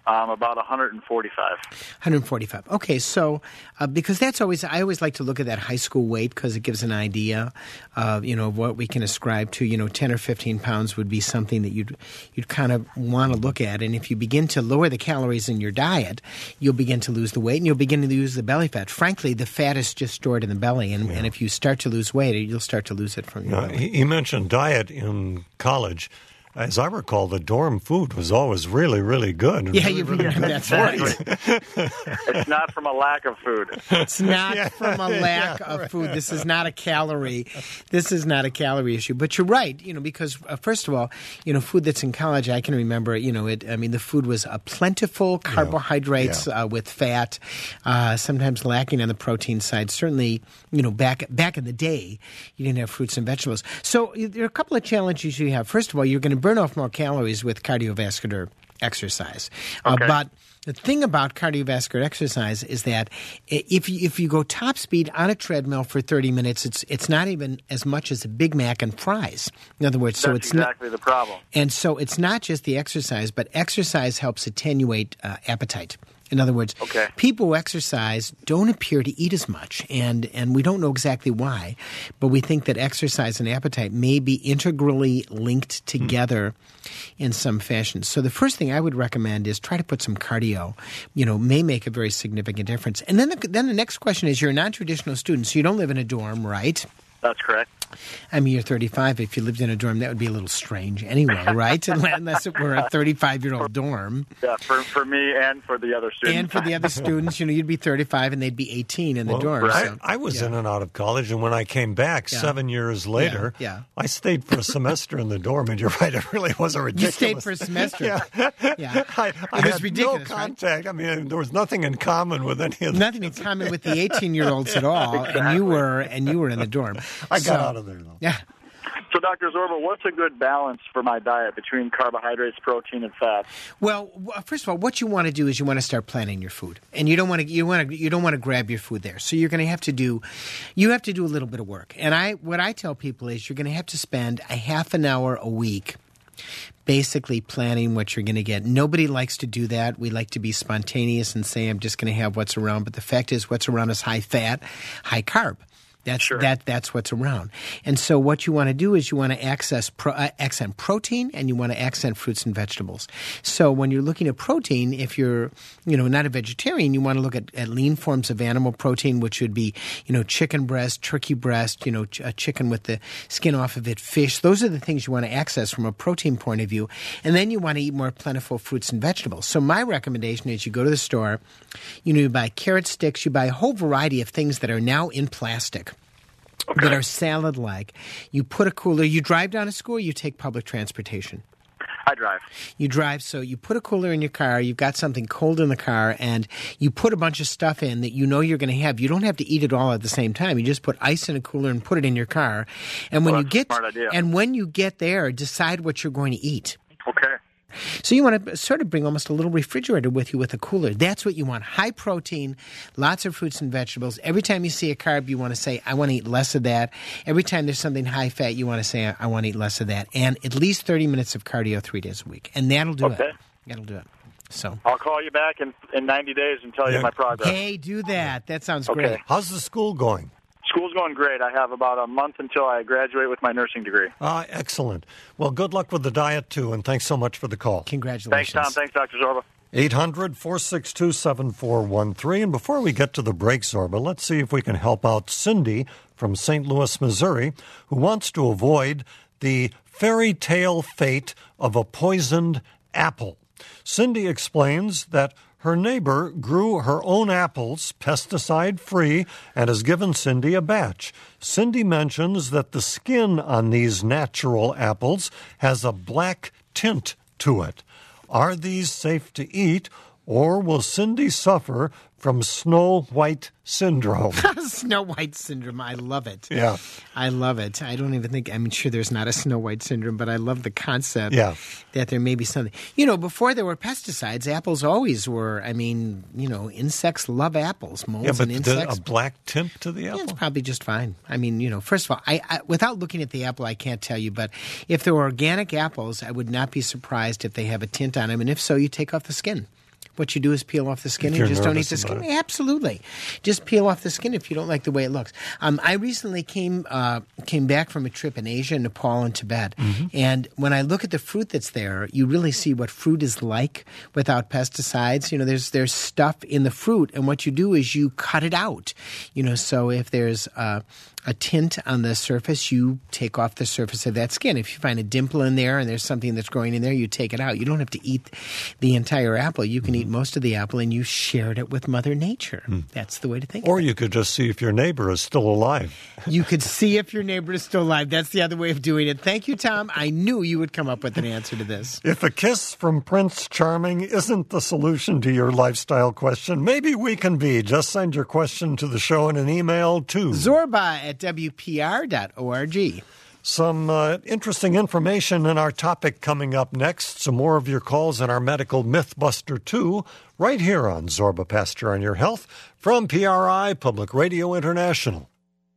S6: Um, about one hundred forty-five.
S2: one hundred forty-five. Okay, so uh, because that's always, I always like to look at that high school weight because it gives an idea of, you know, of what we can ascribe to. You know, ten or fifteen pounds would be something that you'd you'd kind of want to look at. And if you begin to lower the calories in your diet, you'll begin to lose the weight and you'll begin to lose the belly fat. Frankly, the fat is just stored in the belly, and, yeah. and if you start to lose weight, you'll start to lose it from your
S1: now,
S2: belly.
S1: He mentioned diet in college. As I recall, the dorm food was always really, really good.
S2: Yeah,
S1: really,
S2: you
S1: really
S2: remember
S1: good.
S2: that's right.
S6: It's not from a lack of food.
S2: It's not
S1: Yeah.
S2: from a lack
S1: Yeah,
S2: of
S1: right.
S2: food. This is not a calorie. This is not a calorie issue. But you're right, you know, because uh, first of all, you know, food that's in college, I can remember, you know, it. I mean, the food was uh, plentiful, carbohydrates
S1: Yeah.
S2: uh, with fat, uh, sometimes lacking on the protein side. Certainly, you know, back back in the day, you didn't have fruits and vegetables. So uh, there are a couple of challenges you have. First of all, you're going to burn off more calories with cardiovascular exercise.
S6: Okay.
S2: Uh, but the thing about cardiovascular exercise is that if you, if you go top speed on a treadmill for thirty minutes, it's it's not even as much as a Big Mac and fries. In other words, so
S6: That's
S2: it's not,
S6: exactly the problem.
S2: and so it's not just the exercise, but exercise helps attenuate uh, appetite. In other words,
S6: Okay.
S2: people who exercise don't appear to eat as much, and, and we don't know exactly why, but we think that exercise and appetite may be integrally linked together in some fashion. So the first thing I would recommend is try to put some cardio. You know, may make a very significant difference. And then the, then the next question is, you're a non-traditional student, so you don't live in a dorm, right?
S6: That's correct.
S2: I mean, you're thirty-five. If you lived in a dorm, that would be a little strange anyway, right? Unless it were a thirty-five-year-old dorm.
S6: Yeah, for for me and for the other students.
S2: And for the other students, you know, you'd be thirty-five and they'd be eighteen in the
S1: Well,
S2: dorm.
S1: I,
S2: So,
S1: I was
S2: yeah.
S1: in and out of college, and when I came back
S2: Yeah.
S1: seven years later,
S2: Yeah, yeah.
S1: I stayed for a semester in the dorm, and you're right, it really was a
S2: You
S1: ridiculous.
S2: stayed for a semester.
S1: Yeah.
S2: Yeah.
S1: I, I
S2: It was
S1: had
S2: ridiculous,
S1: no
S2: right?
S1: contact. I mean, there was nothing in common with any of them.
S2: Nothing in common with the eighteen-year-olds at all, and you were and you were in the dorm.
S1: I got
S2: So-
S1: out of there, though.
S2: Yeah.
S6: So, Doctor Zorba, what's a good balance for my diet between carbohydrates, protein, and fat?
S2: Well, w- first of all, what you want to do is you want to start planning your food, and you don't want to you want to you don't want to grab your food there. So you're going to have to do you have to do a little bit of work. And I what I tell people is you're going to have to spend a half an hour a week basically planning what you're going to get. Nobody likes to do that. We like to be spontaneous and say I'm just going to have what's around, but the fact is what's around is high fat, high carb. That's
S6: Sure.
S2: that. That's what's around. And so, what you want to do is you want to access pro, uh, accent protein, and you want to accent fruits and vegetables. So, when you're looking at protein, if you're you know not a vegetarian, you want to look at, at lean forms of animal protein, which would be you know chicken breast, turkey breast, you know ch- a chicken with the skin off of it, fish. Those are the things you want to access from a protein point of view. And then you want to eat more plentiful fruits and vegetables. So, my recommendation is you go to the store, you know, you buy carrot sticks, you buy a whole variety of things that are now in plastic.
S6: Okay.
S2: That are salad-like. You put a cooler. You drive down to school. You take public transportation.
S6: I drive.
S2: You drive, so you put a cooler in your car. You've got something cold in the car, and you put a bunch of stuff in that you know you're going to have. You don't have to eat it all at the same time. You just put ice in a cooler and put it in your car. And when
S6: Well,
S2: you
S6: that's a
S2: get
S6: smart idea.
S2: and when you get there, decide what you're going to eat.
S6: Okay.
S2: So you want to sort of bring almost a little refrigerator with you with a cooler. That's what you want. High protein, lots of fruits and vegetables. Every time you see a carb, you want to say, I want to eat less of that. Every time there's something high fat, you want to say, I want to eat less of that. And at least thirty minutes of cardio three days a week. And that'll do
S6: Okay.
S2: it. That'll do it. So,
S6: I'll call you back in, in ninety days and tell
S1: Yeah.
S6: you my progress.
S2: hey, do that. That sounds
S6: Okay.
S2: great.
S1: How's the school going?
S6: School's going great. I have about a month until I graduate with my nursing degree.
S1: Ah, excellent. Well, good luck with the diet, too, and thanks so much for the call.
S2: Congratulations.
S6: Thanks, Tom. Thanks, Doctor Zorba.
S1: eight hundred, four six two, seven four one three. And before we get to the break, Zorba, let's see if we can help out Cindy from Saint Louis, Missouri, who wants to avoid the fairy tale fate of a poisoned apple. Cindy explains that her neighbor grew her own apples pesticide-free and has given Cindy a batch. Cindy mentions that the skin on these natural apples has a black tint to it. Are these safe to eat, or will Cindy suffer from Snow White syndrome?
S2: Snow White syndrome. I love it.
S1: Yeah.
S2: I love it. I don't even think, I'm sure there's not a Snow White syndrome, but I love the concept
S1: Yeah.
S2: that there may be something. You know, before there were pesticides, apples always were, I mean, you know, insects love apples. Moles
S1: Yeah, but
S2: and
S1: the,
S2: insects.
S1: a black tint to the
S2: Yeah,
S1: apple?
S2: it's probably just fine. I mean, you know, first of all, I, I without looking at the apple, I can't tell you. But if there were organic apples, I would not be surprised if they have a tint on them. And if so, you take off the skin. what you do is peel off the skin
S1: If
S2: and
S1: you're
S2: just don't eat
S1: nervous
S2: the
S1: about
S2: skin.
S1: it.
S2: Absolutely. Just peel off the skin if you don't like the way it looks. Um, I recently came uh, came back from a trip in Asia, Nepal, and Tibet.
S1: Mm-hmm.
S2: And when I look at the fruit that's there, you really see what fruit is like without pesticides. You know, there's there's stuff in the fruit, and what you do is you cut it out. You know, so if there's uh, a tint on the surface, you take off the surface of that skin. If you find a dimple in there and there's something that's growing in there, you take it out. You don't have to eat the entire apple. You can eat most of the apple, and you shared it with Mother Nature. That's the way to think
S1: Or
S2: of it.
S1: you could just see if your neighbor is still alive.
S2: You could see if your neighbor is still alive. That's the other way of doing it. Thank you, Tom. I knew you would come up with an answer to this.
S1: If a kiss from Prince Charming isn't the solution to your lifestyle question, maybe we can be. Just send your question to the show in an email to
S2: Zorba at W P R dot org.
S1: Some uh, interesting information in our topic coming up next. Some more of your calls in our Medical Mythbuster two, right here on Zorba Pastor on Your Health from P R I, Public Radio International.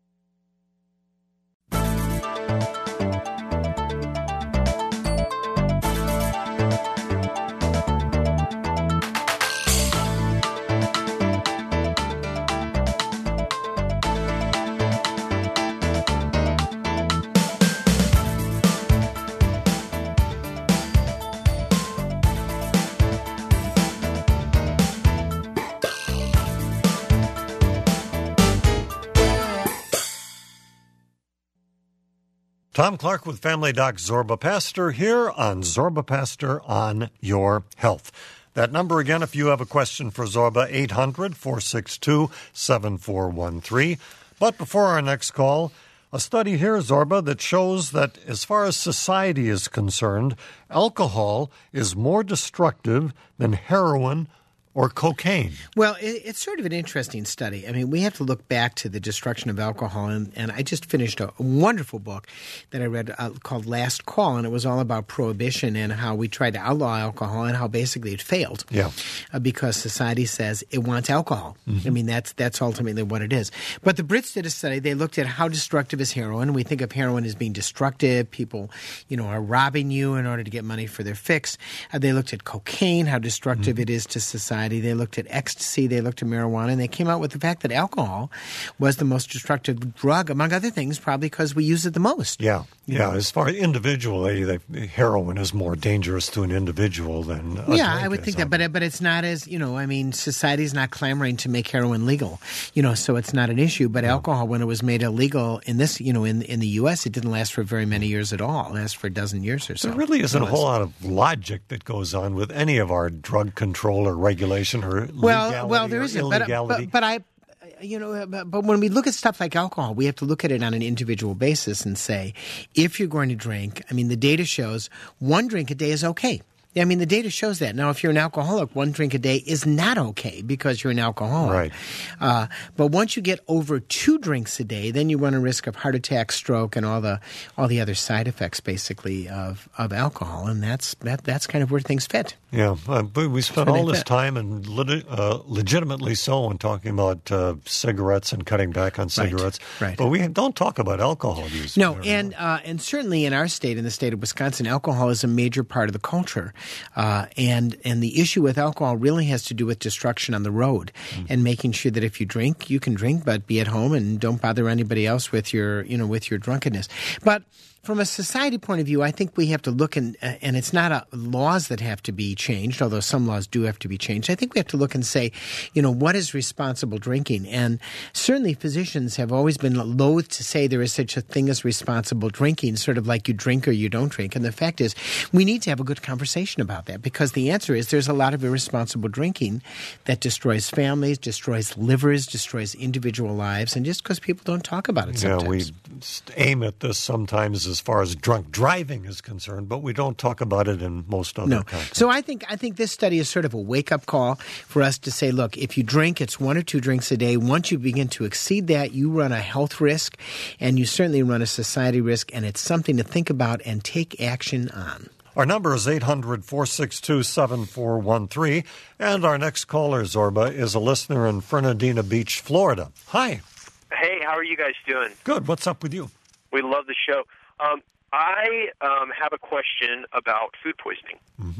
S1: Tom Clark with Family Doc Zorba Pastor here on Zorba Pastor on Your Health. That number again, if you have a question for Zorba, eight hundred, four six two, seven four one three. But before our next call, a study here, Zorba, that shows that as far as society is concerned, alcohol is more destructive than heroin or cocaine.
S2: Well, it, it's sort of an interesting study. I mean, we have to look back to the destruction of alcohol, and, and I just finished a, a wonderful book that I read uh, called Last Call, and it was all about prohibition and how we tried to outlaw alcohol and how basically it failed.
S1: Yeah.
S2: Uh, because society says it wants alcohol. Mm-hmm. I mean, that's that's ultimately what it is. But the Brits did a study. They looked at how destructive is heroin. We think of heroin as being destructive. People, you know, are robbing you in order to get money for their fix. Uh, they looked at cocaine, how destructive mm-hmm. it is to society. They looked at ecstasy, they looked at marijuana, and they came out with the fact that alcohol was the most destructive drug, among other things, probably because we use it the most.
S1: Yeah,
S2: You
S1: yeah.
S2: know?
S1: As far as individually, the heroin is more dangerous to an individual than a
S2: Yeah,
S1: drink
S2: I would
S1: is,
S2: think
S1: I
S2: that, but but it's not as, you know, I mean, society's not clamoring to make heroin legal, you know, so it's not an issue. But alcohol, when it was made illegal in this, you know, in in the U S, it didn't last for very many years at all. It lasted for a dozen years or so.
S1: There really isn't a whole lot of logic that goes on with any of our drug control or regulation or
S2: Well,
S1: legality
S2: well, there
S1: or
S2: isn't, but,
S1: illegality.
S2: but but I, you know, but, but when we look at stuff like alcohol, we have to look at it on an individual basis and say, if you're going to drink, I mean, the data shows one drink a day is okay. I mean, the data shows that. Now, if you're an alcoholic, one drink a day is not okay because you're an alcoholic.
S1: Right.
S2: Uh, but once you get over two drinks a day, then you run a risk of heart attack, stroke, and all the all the other side effects, basically, of, of alcohol. And that's that that's kind of where things fit.
S1: Yeah, uh, but we spent
S2: where they
S1: all this
S2: fit.
S1: time, and lit- uh, legitimately so, on talking about uh, cigarettes and cutting back on cigarettes.
S2: right.
S1: But we don't talk about alcohol use.
S2: No,
S1: very
S2: and
S1: much.
S2: uh, and certainly in our state, in the state of Wisconsin, alcohol is a major part of the culture, uh, and and the issue with alcohol really has to do with destruction on the road, mm. and making sure that if you drink, you can drink, but be at home and don't bother anybody else with your you know with your drunkenness. But from a society point of view, I think we have to look, and and it's not a, laws that have to be changed, although some laws do have to be changed. I think we have to look and say, you know, what is responsible drinking? And certainly physicians have always been loath to say there is such a thing as responsible drinking, sort of like you drink or you don't drink. And the fact is, we need to have a good conversation about that, because the answer is there's a lot of irresponsible drinking that destroys families, destroys livers, destroys individual lives, and just because people don't talk about it sometimes.
S1: Yeah, we aim at this sometimes as far as drunk driving is concerned, but we don't talk about it in most other
S2: No.
S1: contexts.
S2: So I think I think this study is sort of a wake-up call for us to say, look, if you drink, it's one or two drinks a day. Once you begin to exceed that, you run a health risk, and you certainly run a society risk, and it's something to think about and take action on.
S1: Our number is eight hundred, four six two, seven four one three, and our next caller, Zorba, is a listener in Fernandina Beach, Florida. Hi.
S7: Hey, how are you guys doing?
S1: Good. What's up with you?
S7: We love the show. Um, I um, have a question about food poisoning.
S1: Mm-hmm.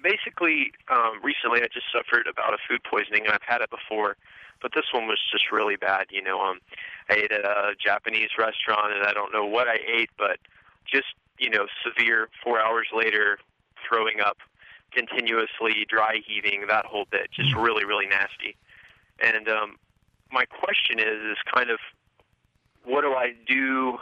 S7: basically, um, recently I just suffered about a food poisoning, and I've had it before, but this one was just really bad. You know, um, I ate at a Japanese restaurant, and I don't know what I ate, but just, you know, severe, four hours later, throwing up continuously, dry heaving, that whole bit, just really, really nasty. And um, my question is, is kind of, what do I do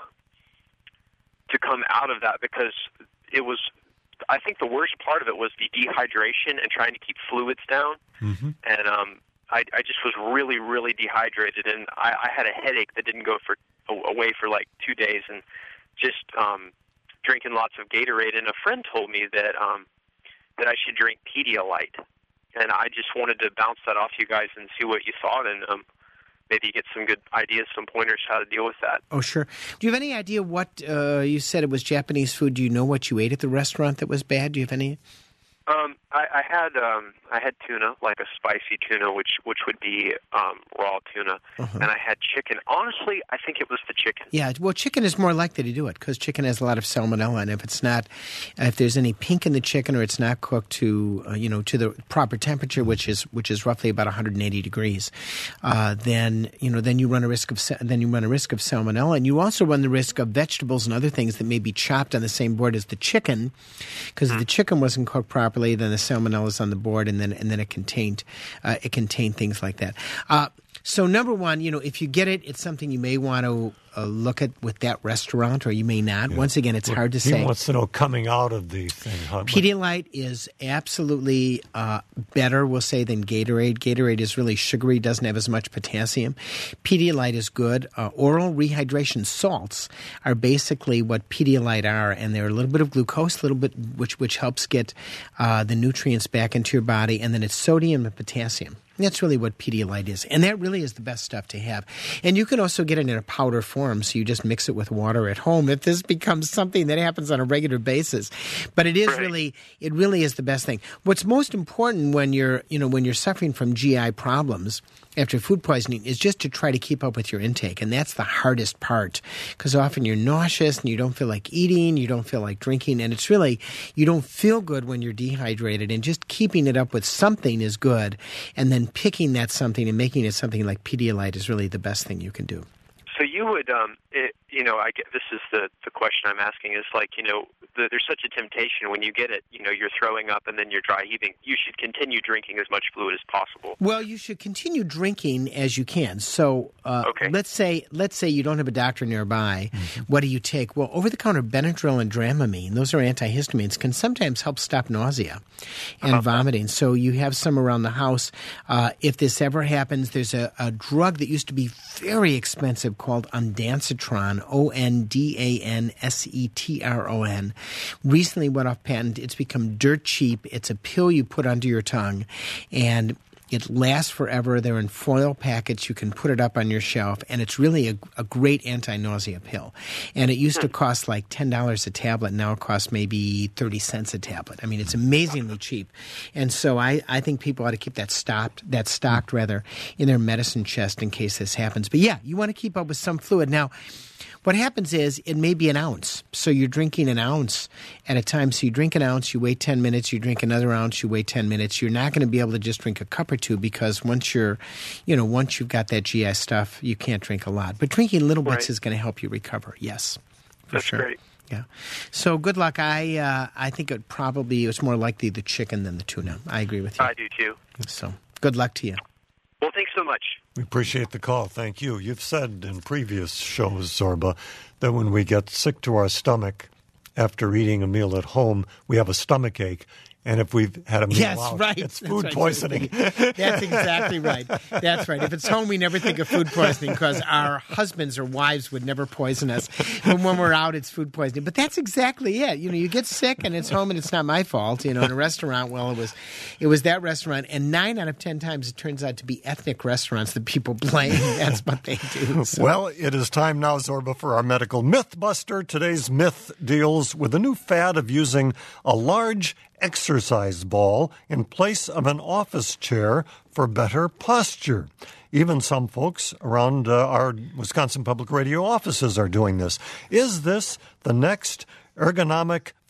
S7: to come out of that? Because it was, I think the worst part of it was the dehydration and trying to keep fluids down. Mm-hmm. And um, I, I just was really, really dehydrated, and I, I had a headache that didn't go for away for like two days, and just um, drinking lots of Gatorade. And a friend told me that um, that I should drink Pedialyte, and I just wanted to bounce that off you guys and see what you thought, and um, maybe get some good ideas, some pointers how to deal with that.
S2: Oh, sure. Do you have any idea what, uh, you said it was Japanese food. Do you know what you ate at the restaurant that was bad? Do you have any?
S7: Um, I, I had um, I had tuna, like a spicy tuna, which which would be um, raw tuna, uh-huh. and I had chicken. Honestly, I think it was the chicken.
S2: Yeah, well, chicken is more likely to do it because chicken has a lot of salmonella, and if it's not, if there's any pink in the chicken or it's not cooked to uh, you know to the proper temperature, which is which is roughly about one hundred eighty degrees, uh, then you know then you run a risk of then you run a risk of salmonella, and you also run the risk of vegetables and other things that may be chopped on the same board as the chicken, because mm-hmm. if the chicken wasn't cooked properly, then the salmonella is on the board, and then and then it contained uh, it contained things like that. Uh, so number one, you know, if you get it, it's something you may want to uh, look at with that restaurant, or you may not. Yeah. Once again, it's well, hard to
S1: he
S2: say.
S1: He wants to know coming out of the thing. Huh?
S2: Pedialyte is absolutely uh, better, we'll say, than Gatorade. Gatorade is really sugary, doesn't have as much potassium. Pedialyte is good. Uh, oral rehydration salts are basically what Pedialyte are, and they're a little bit of glucose, a little bit which which helps get uh, the nutrients back into your body, and then it's sodium and potassium. That's really what Pedialyte is, and that really is the best stuff to have. And you can also get it in a powder form, so you just mix it with water at home if this becomes something that happens on a regular basis. But it is
S7: right.
S2: really, it really is the best thing. What's most important when you're, you know, when you're suffering from G I problems after food poisoning is just to try to keep up with your intake, and that's the hardest part, because often you're nauseous and you don't feel like eating, you don't feel like drinking, and it's really, you don't feel good when you're dehydrated, and just keeping it up with something is good, and then picking that something and making it something like Pedialyte is really the best thing you can do.
S7: So you would, um, it, you know, I get, this is the, the question I'm asking is like, you know, the, there's such a temptation when you get it, you know, you're throwing up and then you're dry heaving. You should continue drinking as much fluid as possible.
S2: Well, you should continue drinking as you can. So uh,
S7: okay. let's
S2: say let's say you don't have a doctor nearby. Mm-hmm. What do you take? Well, over-the-counter Benadryl and Dramamine, those are antihistamines, can sometimes help stop nausea and uh-huh. vomiting. So you have some around the house. Uh, if this ever happens, there's a, a drug that used to be very expensive called ondansetron, O N D A N S E T R O N. Recently went off patent. It's become dirt cheap. It's a pill you put under your tongue, and it lasts forever. They're in foil packets. You can put it up on your shelf, and it's really a, a great anti-nausea pill. And it used to cost like ten dollars a tablet. Now it costs maybe thirty cents a tablet. I mean, it's amazingly cheap. And so I, I think people ought to keep that stopped, that stocked rather, in their medicine chest in case this happens. But yeah, you want to keep up with some fluid. Now, what happens is it may be an ounce. So you're drinking an ounce at a time. So you drink an ounce, you wait ten minutes, you drink another ounce, you wait ten minutes. You're not going to be able to just drink a cup or two, because once you're, you know, once you've got that G I stuff, you can't drink a lot. But drinking little bits
S7: right.
S2: is going to help you recover. Yes, for
S7: That's
S2: sure.
S7: great.
S2: Yeah. So good luck. I uh, I think it probably it's more likely the chicken than the tuna. I agree with you.
S7: I do too.
S2: So good luck to you.
S7: Well, thanks so much.
S1: We appreciate the call. Thank you. You've said in previous shows, Zorba, that when we get sick to our stomach after eating a meal at home, we have a stomach ache. And if we've had a meal
S2: yes,
S1: out,
S2: right.
S1: it's food
S2: right.
S1: poisoning.
S2: That's exactly right. That's right. If it's home, we never think of food poisoning because our husbands or wives would never poison us. But when we're out, it's food poisoning. But that's exactly it. You know, you get sick and it's home and it's not my fault. You know, in a restaurant, well, it was it was that restaurant. And nine out of ten times it turns out to be ethnic restaurants that people blame. That's what they do. So.
S1: Well, it is time now, Zorba, for our medical myth buster. Today's myth deals with a new fad of using a large exercise ball in place of an office chair for better posture. Even some folks around uh, our Wisconsin Public Radio offices are doing this. Is this the next ergonomic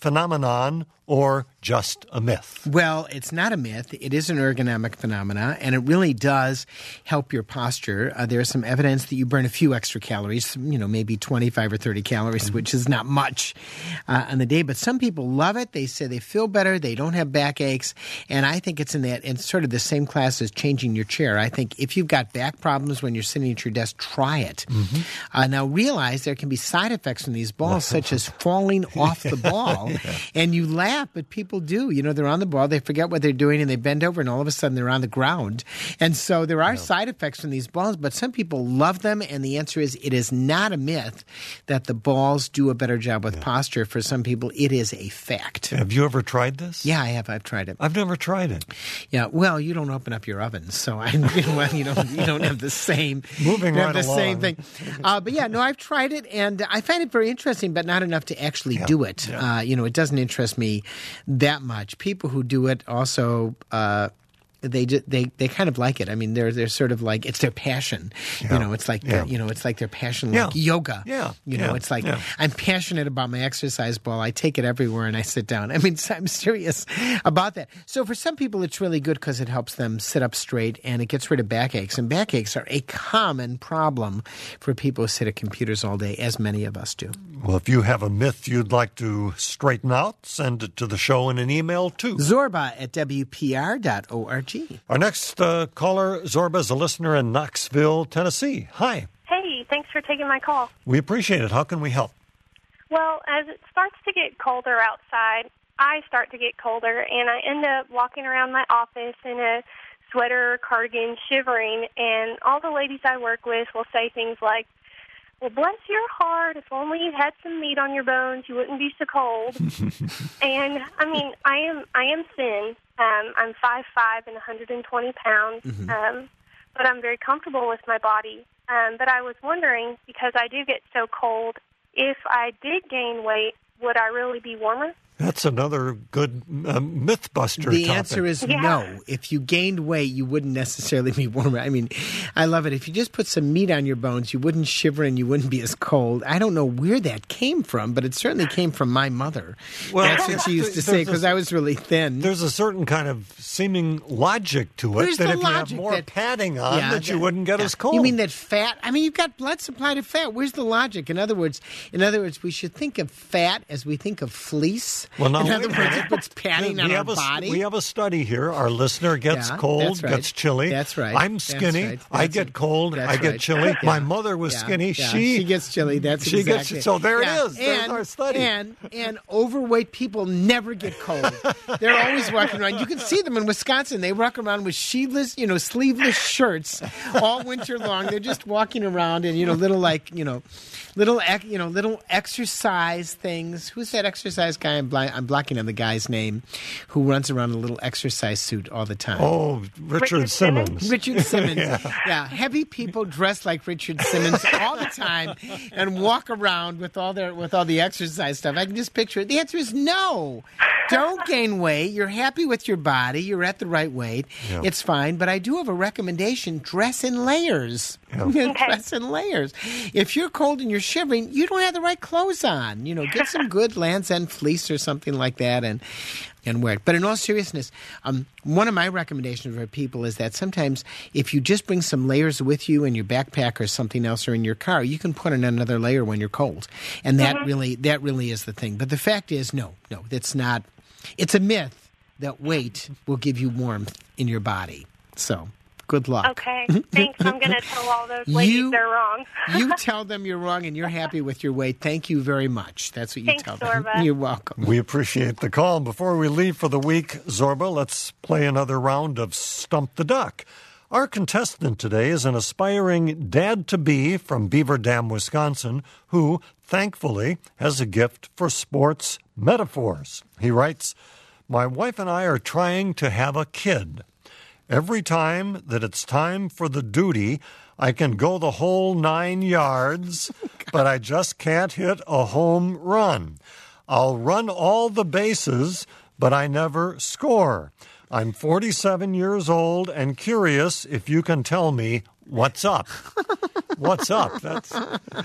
S1: phenomenon or just a myth?
S2: Well, it's not a myth. It is an ergonomic phenomena, and it really does help your posture. Uh, there's some evidence that you burn a few extra calories, you know, maybe twenty-five or thirty calories, mm-hmm. which is not much uh, on the day. But some people love it. They say they feel better. They don't have backaches. And I think it's in that, it's sort of the same class as changing your chair. I think if you've got back problems when you're sitting at your desk, try it. Mm-hmm. Uh, now, realize there can be side effects from these balls, such as falling off the ball. yeah. And you laugh, but people do. You know, they're on the ball, they forget what they're doing, and they bend over, and all of a sudden they're on the ground. And so there are yeah. side effects from these balls, but some people love them, and the answer is it is not a myth that the balls do a better job with yeah. posture. For some people, it is a fact.
S1: Have you ever tried this?
S2: Yeah, I have. I've tried it.
S1: I've never tried it.
S2: Yeah, well, you don't open up your oven, so I, well, you don't you don't have the same
S1: moving right
S2: the
S1: along.
S2: same thing. Uh, but yeah, no, I've tried it, and I find it very interesting, but not enough to actually
S1: yeah.
S2: do it.
S1: Yeah.
S2: Uh, you know, it doesn't interest me that much. People who do it also. Uh, They, they they kind of like it. I mean, they're they're sort of like it's their passion.
S1: Yeah.
S2: You know, it's like
S1: yeah.
S2: the, you know, it's like their passion,
S1: yeah.
S2: like yoga.
S1: Yeah,
S2: you know,
S1: yeah.
S2: it's like
S1: yeah.
S2: I'm passionate about my exercise ball. I take it everywhere and I sit down. I mean, I'm serious about that. So for some people, it's really good because it helps them sit up straight and it gets rid of backaches. And backaches are a common problem for people who sit at computers all day, as many of us do.
S1: Well, if you have a myth you'd like to straighten out, send it to the show in an email too.
S2: Zorba at W P R dot org.
S1: Our next uh, caller, Zorba, is a listener in Knoxville, Tennessee. Hi.
S8: Hey, thanks for taking my call.
S1: We appreciate it. How can we help?
S8: Well, as it starts to get colder outside, I start to get colder, and I end up walking around my office in a sweater or cardigan, shivering, and all the ladies I work with will say things like, well, bless your heart, if only you had some meat on your bones, you wouldn't be so cold. And, I mean, I am I am thin. Um, I'm five foot five and one hundred twenty pounds, mm-hmm. um, but I'm very comfortable with my body. Um, but I was wondering, because I do get so cold, if I did gain weight, would I really be warmer?
S1: That's another good uh, Mythbuster
S2: The
S1: topic.
S2: answer is
S8: yeah.
S2: no. If you gained weight, you wouldn't necessarily be warmer. I mean, I love it. If you just put some meat on your bones, you wouldn't shiver and you wouldn't be as cold. I don't know where that came from, but it certainly came from my mother.
S1: Well,
S2: That's what she used to say, because I was really thin.
S1: There's a certain kind of seeming logic to it.
S2: Where's
S1: that
S2: the
S1: if you have
S2: logic
S1: more
S2: that-
S1: padding on,
S2: Yeah,
S1: that you
S2: that-
S1: wouldn't get
S2: yeah.
S1: as cold.
S2: You mean that fat? I mean, you've got blood supply to fat. Where's the logic? In other words, in other words, we should think of fat as we think of fleece.
S1: Well, no,
S2: in
S1: wait
S2: other
S1: a
S2: words,
S1: minute.
S2: it puts padding
S1: we
S2: on our
S1: have a,
S2: body.
S1: We have a study here. Our listener gets
S2: Yeah,
S1: cold,
S2: that's right.
S1: gets chilly.
S2: That's right.
S1: I'm
S2: That's
S1: skinny.
S2: right.
S1: I
S2: That's
S1: get
S2: it.
S1: cold.
S2: That's
S1: I get
S2: right.
S1: chilly.
S2: Yeah.
S1: My mother was
S2: Yeah.
S1: skinny.
S2: Yeah.
S1: She
S2: she gets chilly. That's
S1: she
S2: exactly
S1: gets so there
S2: yeah.
S1: it is. There's
S2: and,
S1: our study.
S2: And and overweight people never get cold. They're always walking around. You can see them in Wisconsin. They walk around with sleeveless, you know, sleeveless shirts all winter long. They're just walking around in, you know, little like, you know, little ec- you know, little exercise things. Who's that exercise guy? I'm, bl- I'm blocking on the guy's name, who runs around in a little exercise suit all the time.
S1: Oh, Richard,
S8: Richard
S1: Simmons.
S8: Simmons?
S2: Richard Simmons.
S1: yeah.
S2: yeah, heavy people dressed like Richard Simmons all the time and walk around with all their with all the exercise stuff. I can just picture it. The answer is no. Don't gain weight. You're happy with your body. You're at the right weight.
S1: Yeah.
S2: It's fine. But I do have a recommendation. Dress in layers.
S1: Yeah.
S2: Dress in layers. If you're cold and you're shivering, you don't have the right clothes on. You know, get some good Land's End fleece or something like that and and wear it. But in all seriousness, um, one of my recommendations for people is that sometimes if you just bring some layers with you in your backpack or something else or in your car, you can put in another layer when you're cold. And that
S8: Mm-hmm.
S2: really that really is the thing. But the fact is, no, no, that's not. It's a myth that weight will give you warmth in your body. So good luck.
S8: Okay, thanks. I'm going to tell all those ladies
S2: You-
S8: they're wrong.
S2: You tell them you're wrong and you're happy with your weight. Thank you very much. That's what you
S8: Thanks,
S2: tell them.
S8: Zorba.
S2: You're welcome.
S1: We appreciate the call. Before we leave for the week, Zorba, let's play another round of Stump the Duck. Our contestant today is an aspiring dad-to-be from Beaver Dam, Wisconsin, who, thankfully, has a gift for sports metaphors. He writes, "My wife and I are trying to have a kid. Every time that it's time for the duty, I can go the whole nine yards, but I just can't hit a home run. I'll run all the bases, but I never score. I'm forty-seven years old and curious if you can tell me what's up." What's up? That's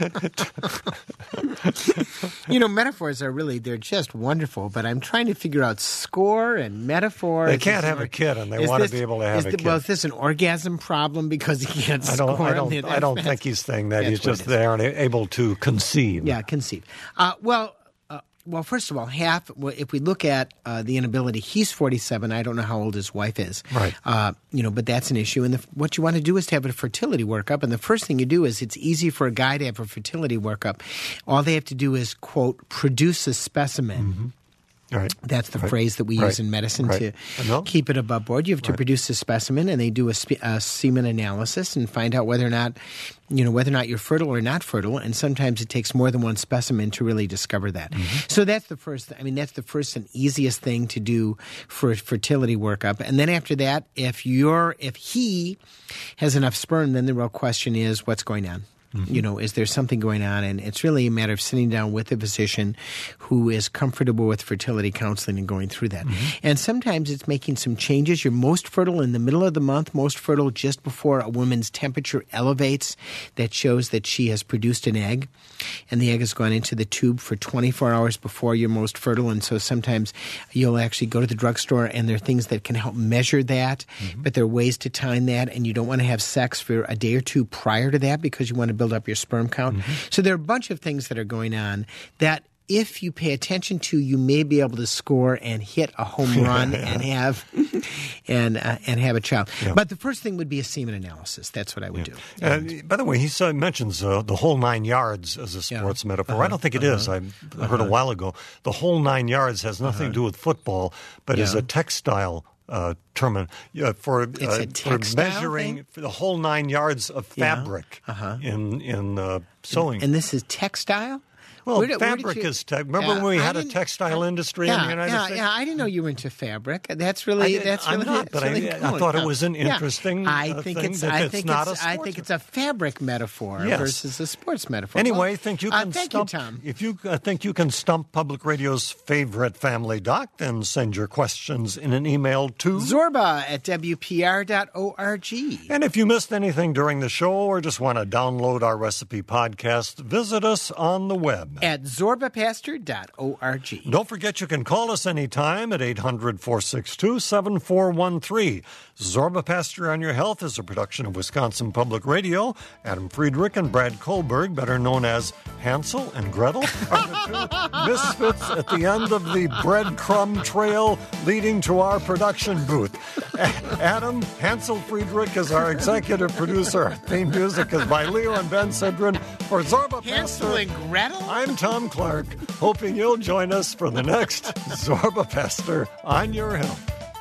S2: You know, metaphors are really, they're just wonderful, but I'm trying to figure out score and metaphor.
S1: They
S2: Is
S1: can't
S2: this
S1: have
S2: an-
S1: a kid, and they
S2: is
S1: want
S2: this-
S1: to be able to have
S2: is
S1: a
S2: the-
S1: kid.
S2: Well, is this an orgasm problem because he can't
S1: I don't.
S2: score?
S1: I
S2: on
S1: don't.
S2: the-
S1: I don't
S2: that's-
S1: think he's saying that.
S2: that's
S1: He's
S2: what
S1: just
S2: it is.
S1: they aren't able to conceive.
S2: Yeah, conceive. Uh, well, uh, well, first of all, half. Well, if we look at uh, the inability, he's forty-seven. I don't know how old his wife is.
S1: Right.
S2: Uh, you know, but that's an issue. And the, what you want to do is to have a fertility workup. And the first thing you do is it's easy for a guy to have a fertility workup. All they have to do is quote produce a specimen.
S1: Mm-hmm. Right.
S2: That's the
S1: Right.
S2: phrase that we
S1: Right.
S2: use in medicine
S1: Right.
S2: to
S1: No.
S2: keep it above board. You have to
S1: Right.
S2: produce a specimen, and they do a, spe- a semen analysis and find out whether or not, you know, whether or not you're fertile or not fertile. And sometimes it takes more than one specimen to really discover that.
S1: Mm-hmm.
S2: So that's the first. I mean, that's the first and easiest thing to do for a fertility workup. And then after that, if you're if he has enough sperm, then the real question is what's going on. Mm-hmm. You know, is there something going on? And it's really a matter of sitting down with a physician who is comfortable with fertility counseling and going through that. Mm-hmm. And sometimes it's making some changes. You're most fertile in the middle of the month, most fertile just before a woman's temperature elevates. That shows that she has produced an egg. And the egg has gone into the tube for twenty-four hours before you're most fertile. And so sometimes you'll actually go to the drugstore and there are things that can help measure that. Mm-hmm. But there are ways to time that. And you don't want to have sex for a day or two prior to that because you want to build up your sperm count. Mm-hmm. So there are a bunch of things that are going on that if you pay attention to, you may be able to score and hit a home run and have and uh, and have a child.
S1: Yeah.
S2: But the first thing would be a semen analysis. That's what I would
S1: Yeah.
S2: do.
S1: Uh, by the way, he uh, mentions uh, the whole nine yards as a sports
S2: Yeah.
S1: metaphor.
S2: Uh-huh.
S1: I don't think it
S2: Uh-huh.
S1: is. I heard a while ago. The whole nine yards has nothing
S2: Uh-huh.
S1: to do with football, but is
S2: Yeah.
S1: a textile uh, term uh, for, uh,
S2: It's a
S1: for
S2: textile
S1: measuring
S2: thing?
S1: for the whole nine yards of
S2: Yeah.
S1: fabric
S2: Uh-huh.
S1: in in uh, sewing.
S2: And this is textile?
S1: Well,
S2: Where did- where did
S1: fabric
S2: you-
S1: is te- remember
S2: Yeah,
S1: when we
S2: I
S1: had a
S2: didn't-
S1: textile industry
S2: yeah,
S1: in the United
S2: yeah,
S1: States?
S2: Yeah, I didn't know you were into fabric. That's
S1: I
S2: really
S1: did-
S2: that's
S1: I'm
S2: really,
S1: not,
S2: that's
S1: but I-
S2: really
S1: I
S2: cool.
S1: thought it
S2: Yeah.
S1: was an
S2: Yeah.
S1: interesting,
S2: I
S1: uh,
S2: think
S1: thing
S2: it's
S1: that
S2: I
S1: it's
S2: think
S1: not
S2: it's
S1: a
S2: I
S1: sports
S2: think it's a fabric metaphor
S1: Yes.
S2: versus a sports metaphor.
S1: Anyway,
S2: Well,
S1: think you
S2: uh,
S1: can
S2: thank
S1: stump,
S2: you, Tom.
S1: If you uh, think you can stump Public Radio's favorite family doc, then send your questions in an email to
S2: Zorba at W P R dot org.
S1: And if you missed anything during the show or just want to download our recipe podcast, visit us on the web
S2: At zorba pastor dot org.
S1: Don't forget you can call us anytime at eight hundred, four six two, seven four one three. Zorba Pastor on Your Health is a production of Wisconsin Public Radio. Adam Friedrich and Brad Kohlberg, better known as Hansel and Gretel, are the two misfits at the end of the breadcrumb trail leading to our production booth. A- Adam Hansel Friedrich is our executive producer. Our theme music is by Leo and Ben Sidran. For Zorba
S2: Hansel
S1: Pastor,
S2: and Gretel?
S1: I'm Tom Clark, hoping you'll join us for the next Zorba Pastor on Your Health.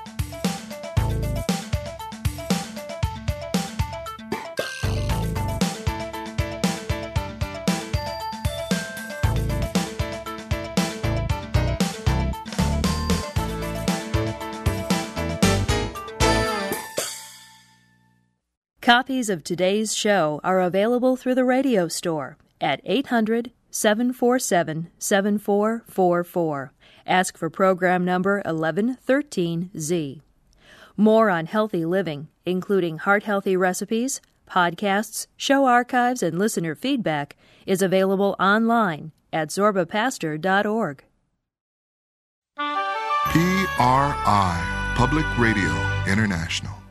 S9: Copies of today's show are available through the radio store at eight hundred, seven four seven, seven four four four. Ask for program number eleven thirteen Z. More on healthy living, including heart-healthy recipes, podcasts, show archives, and listener feedback, is available online at zorba pastor dot org.
S10: P R I, Public Radio International.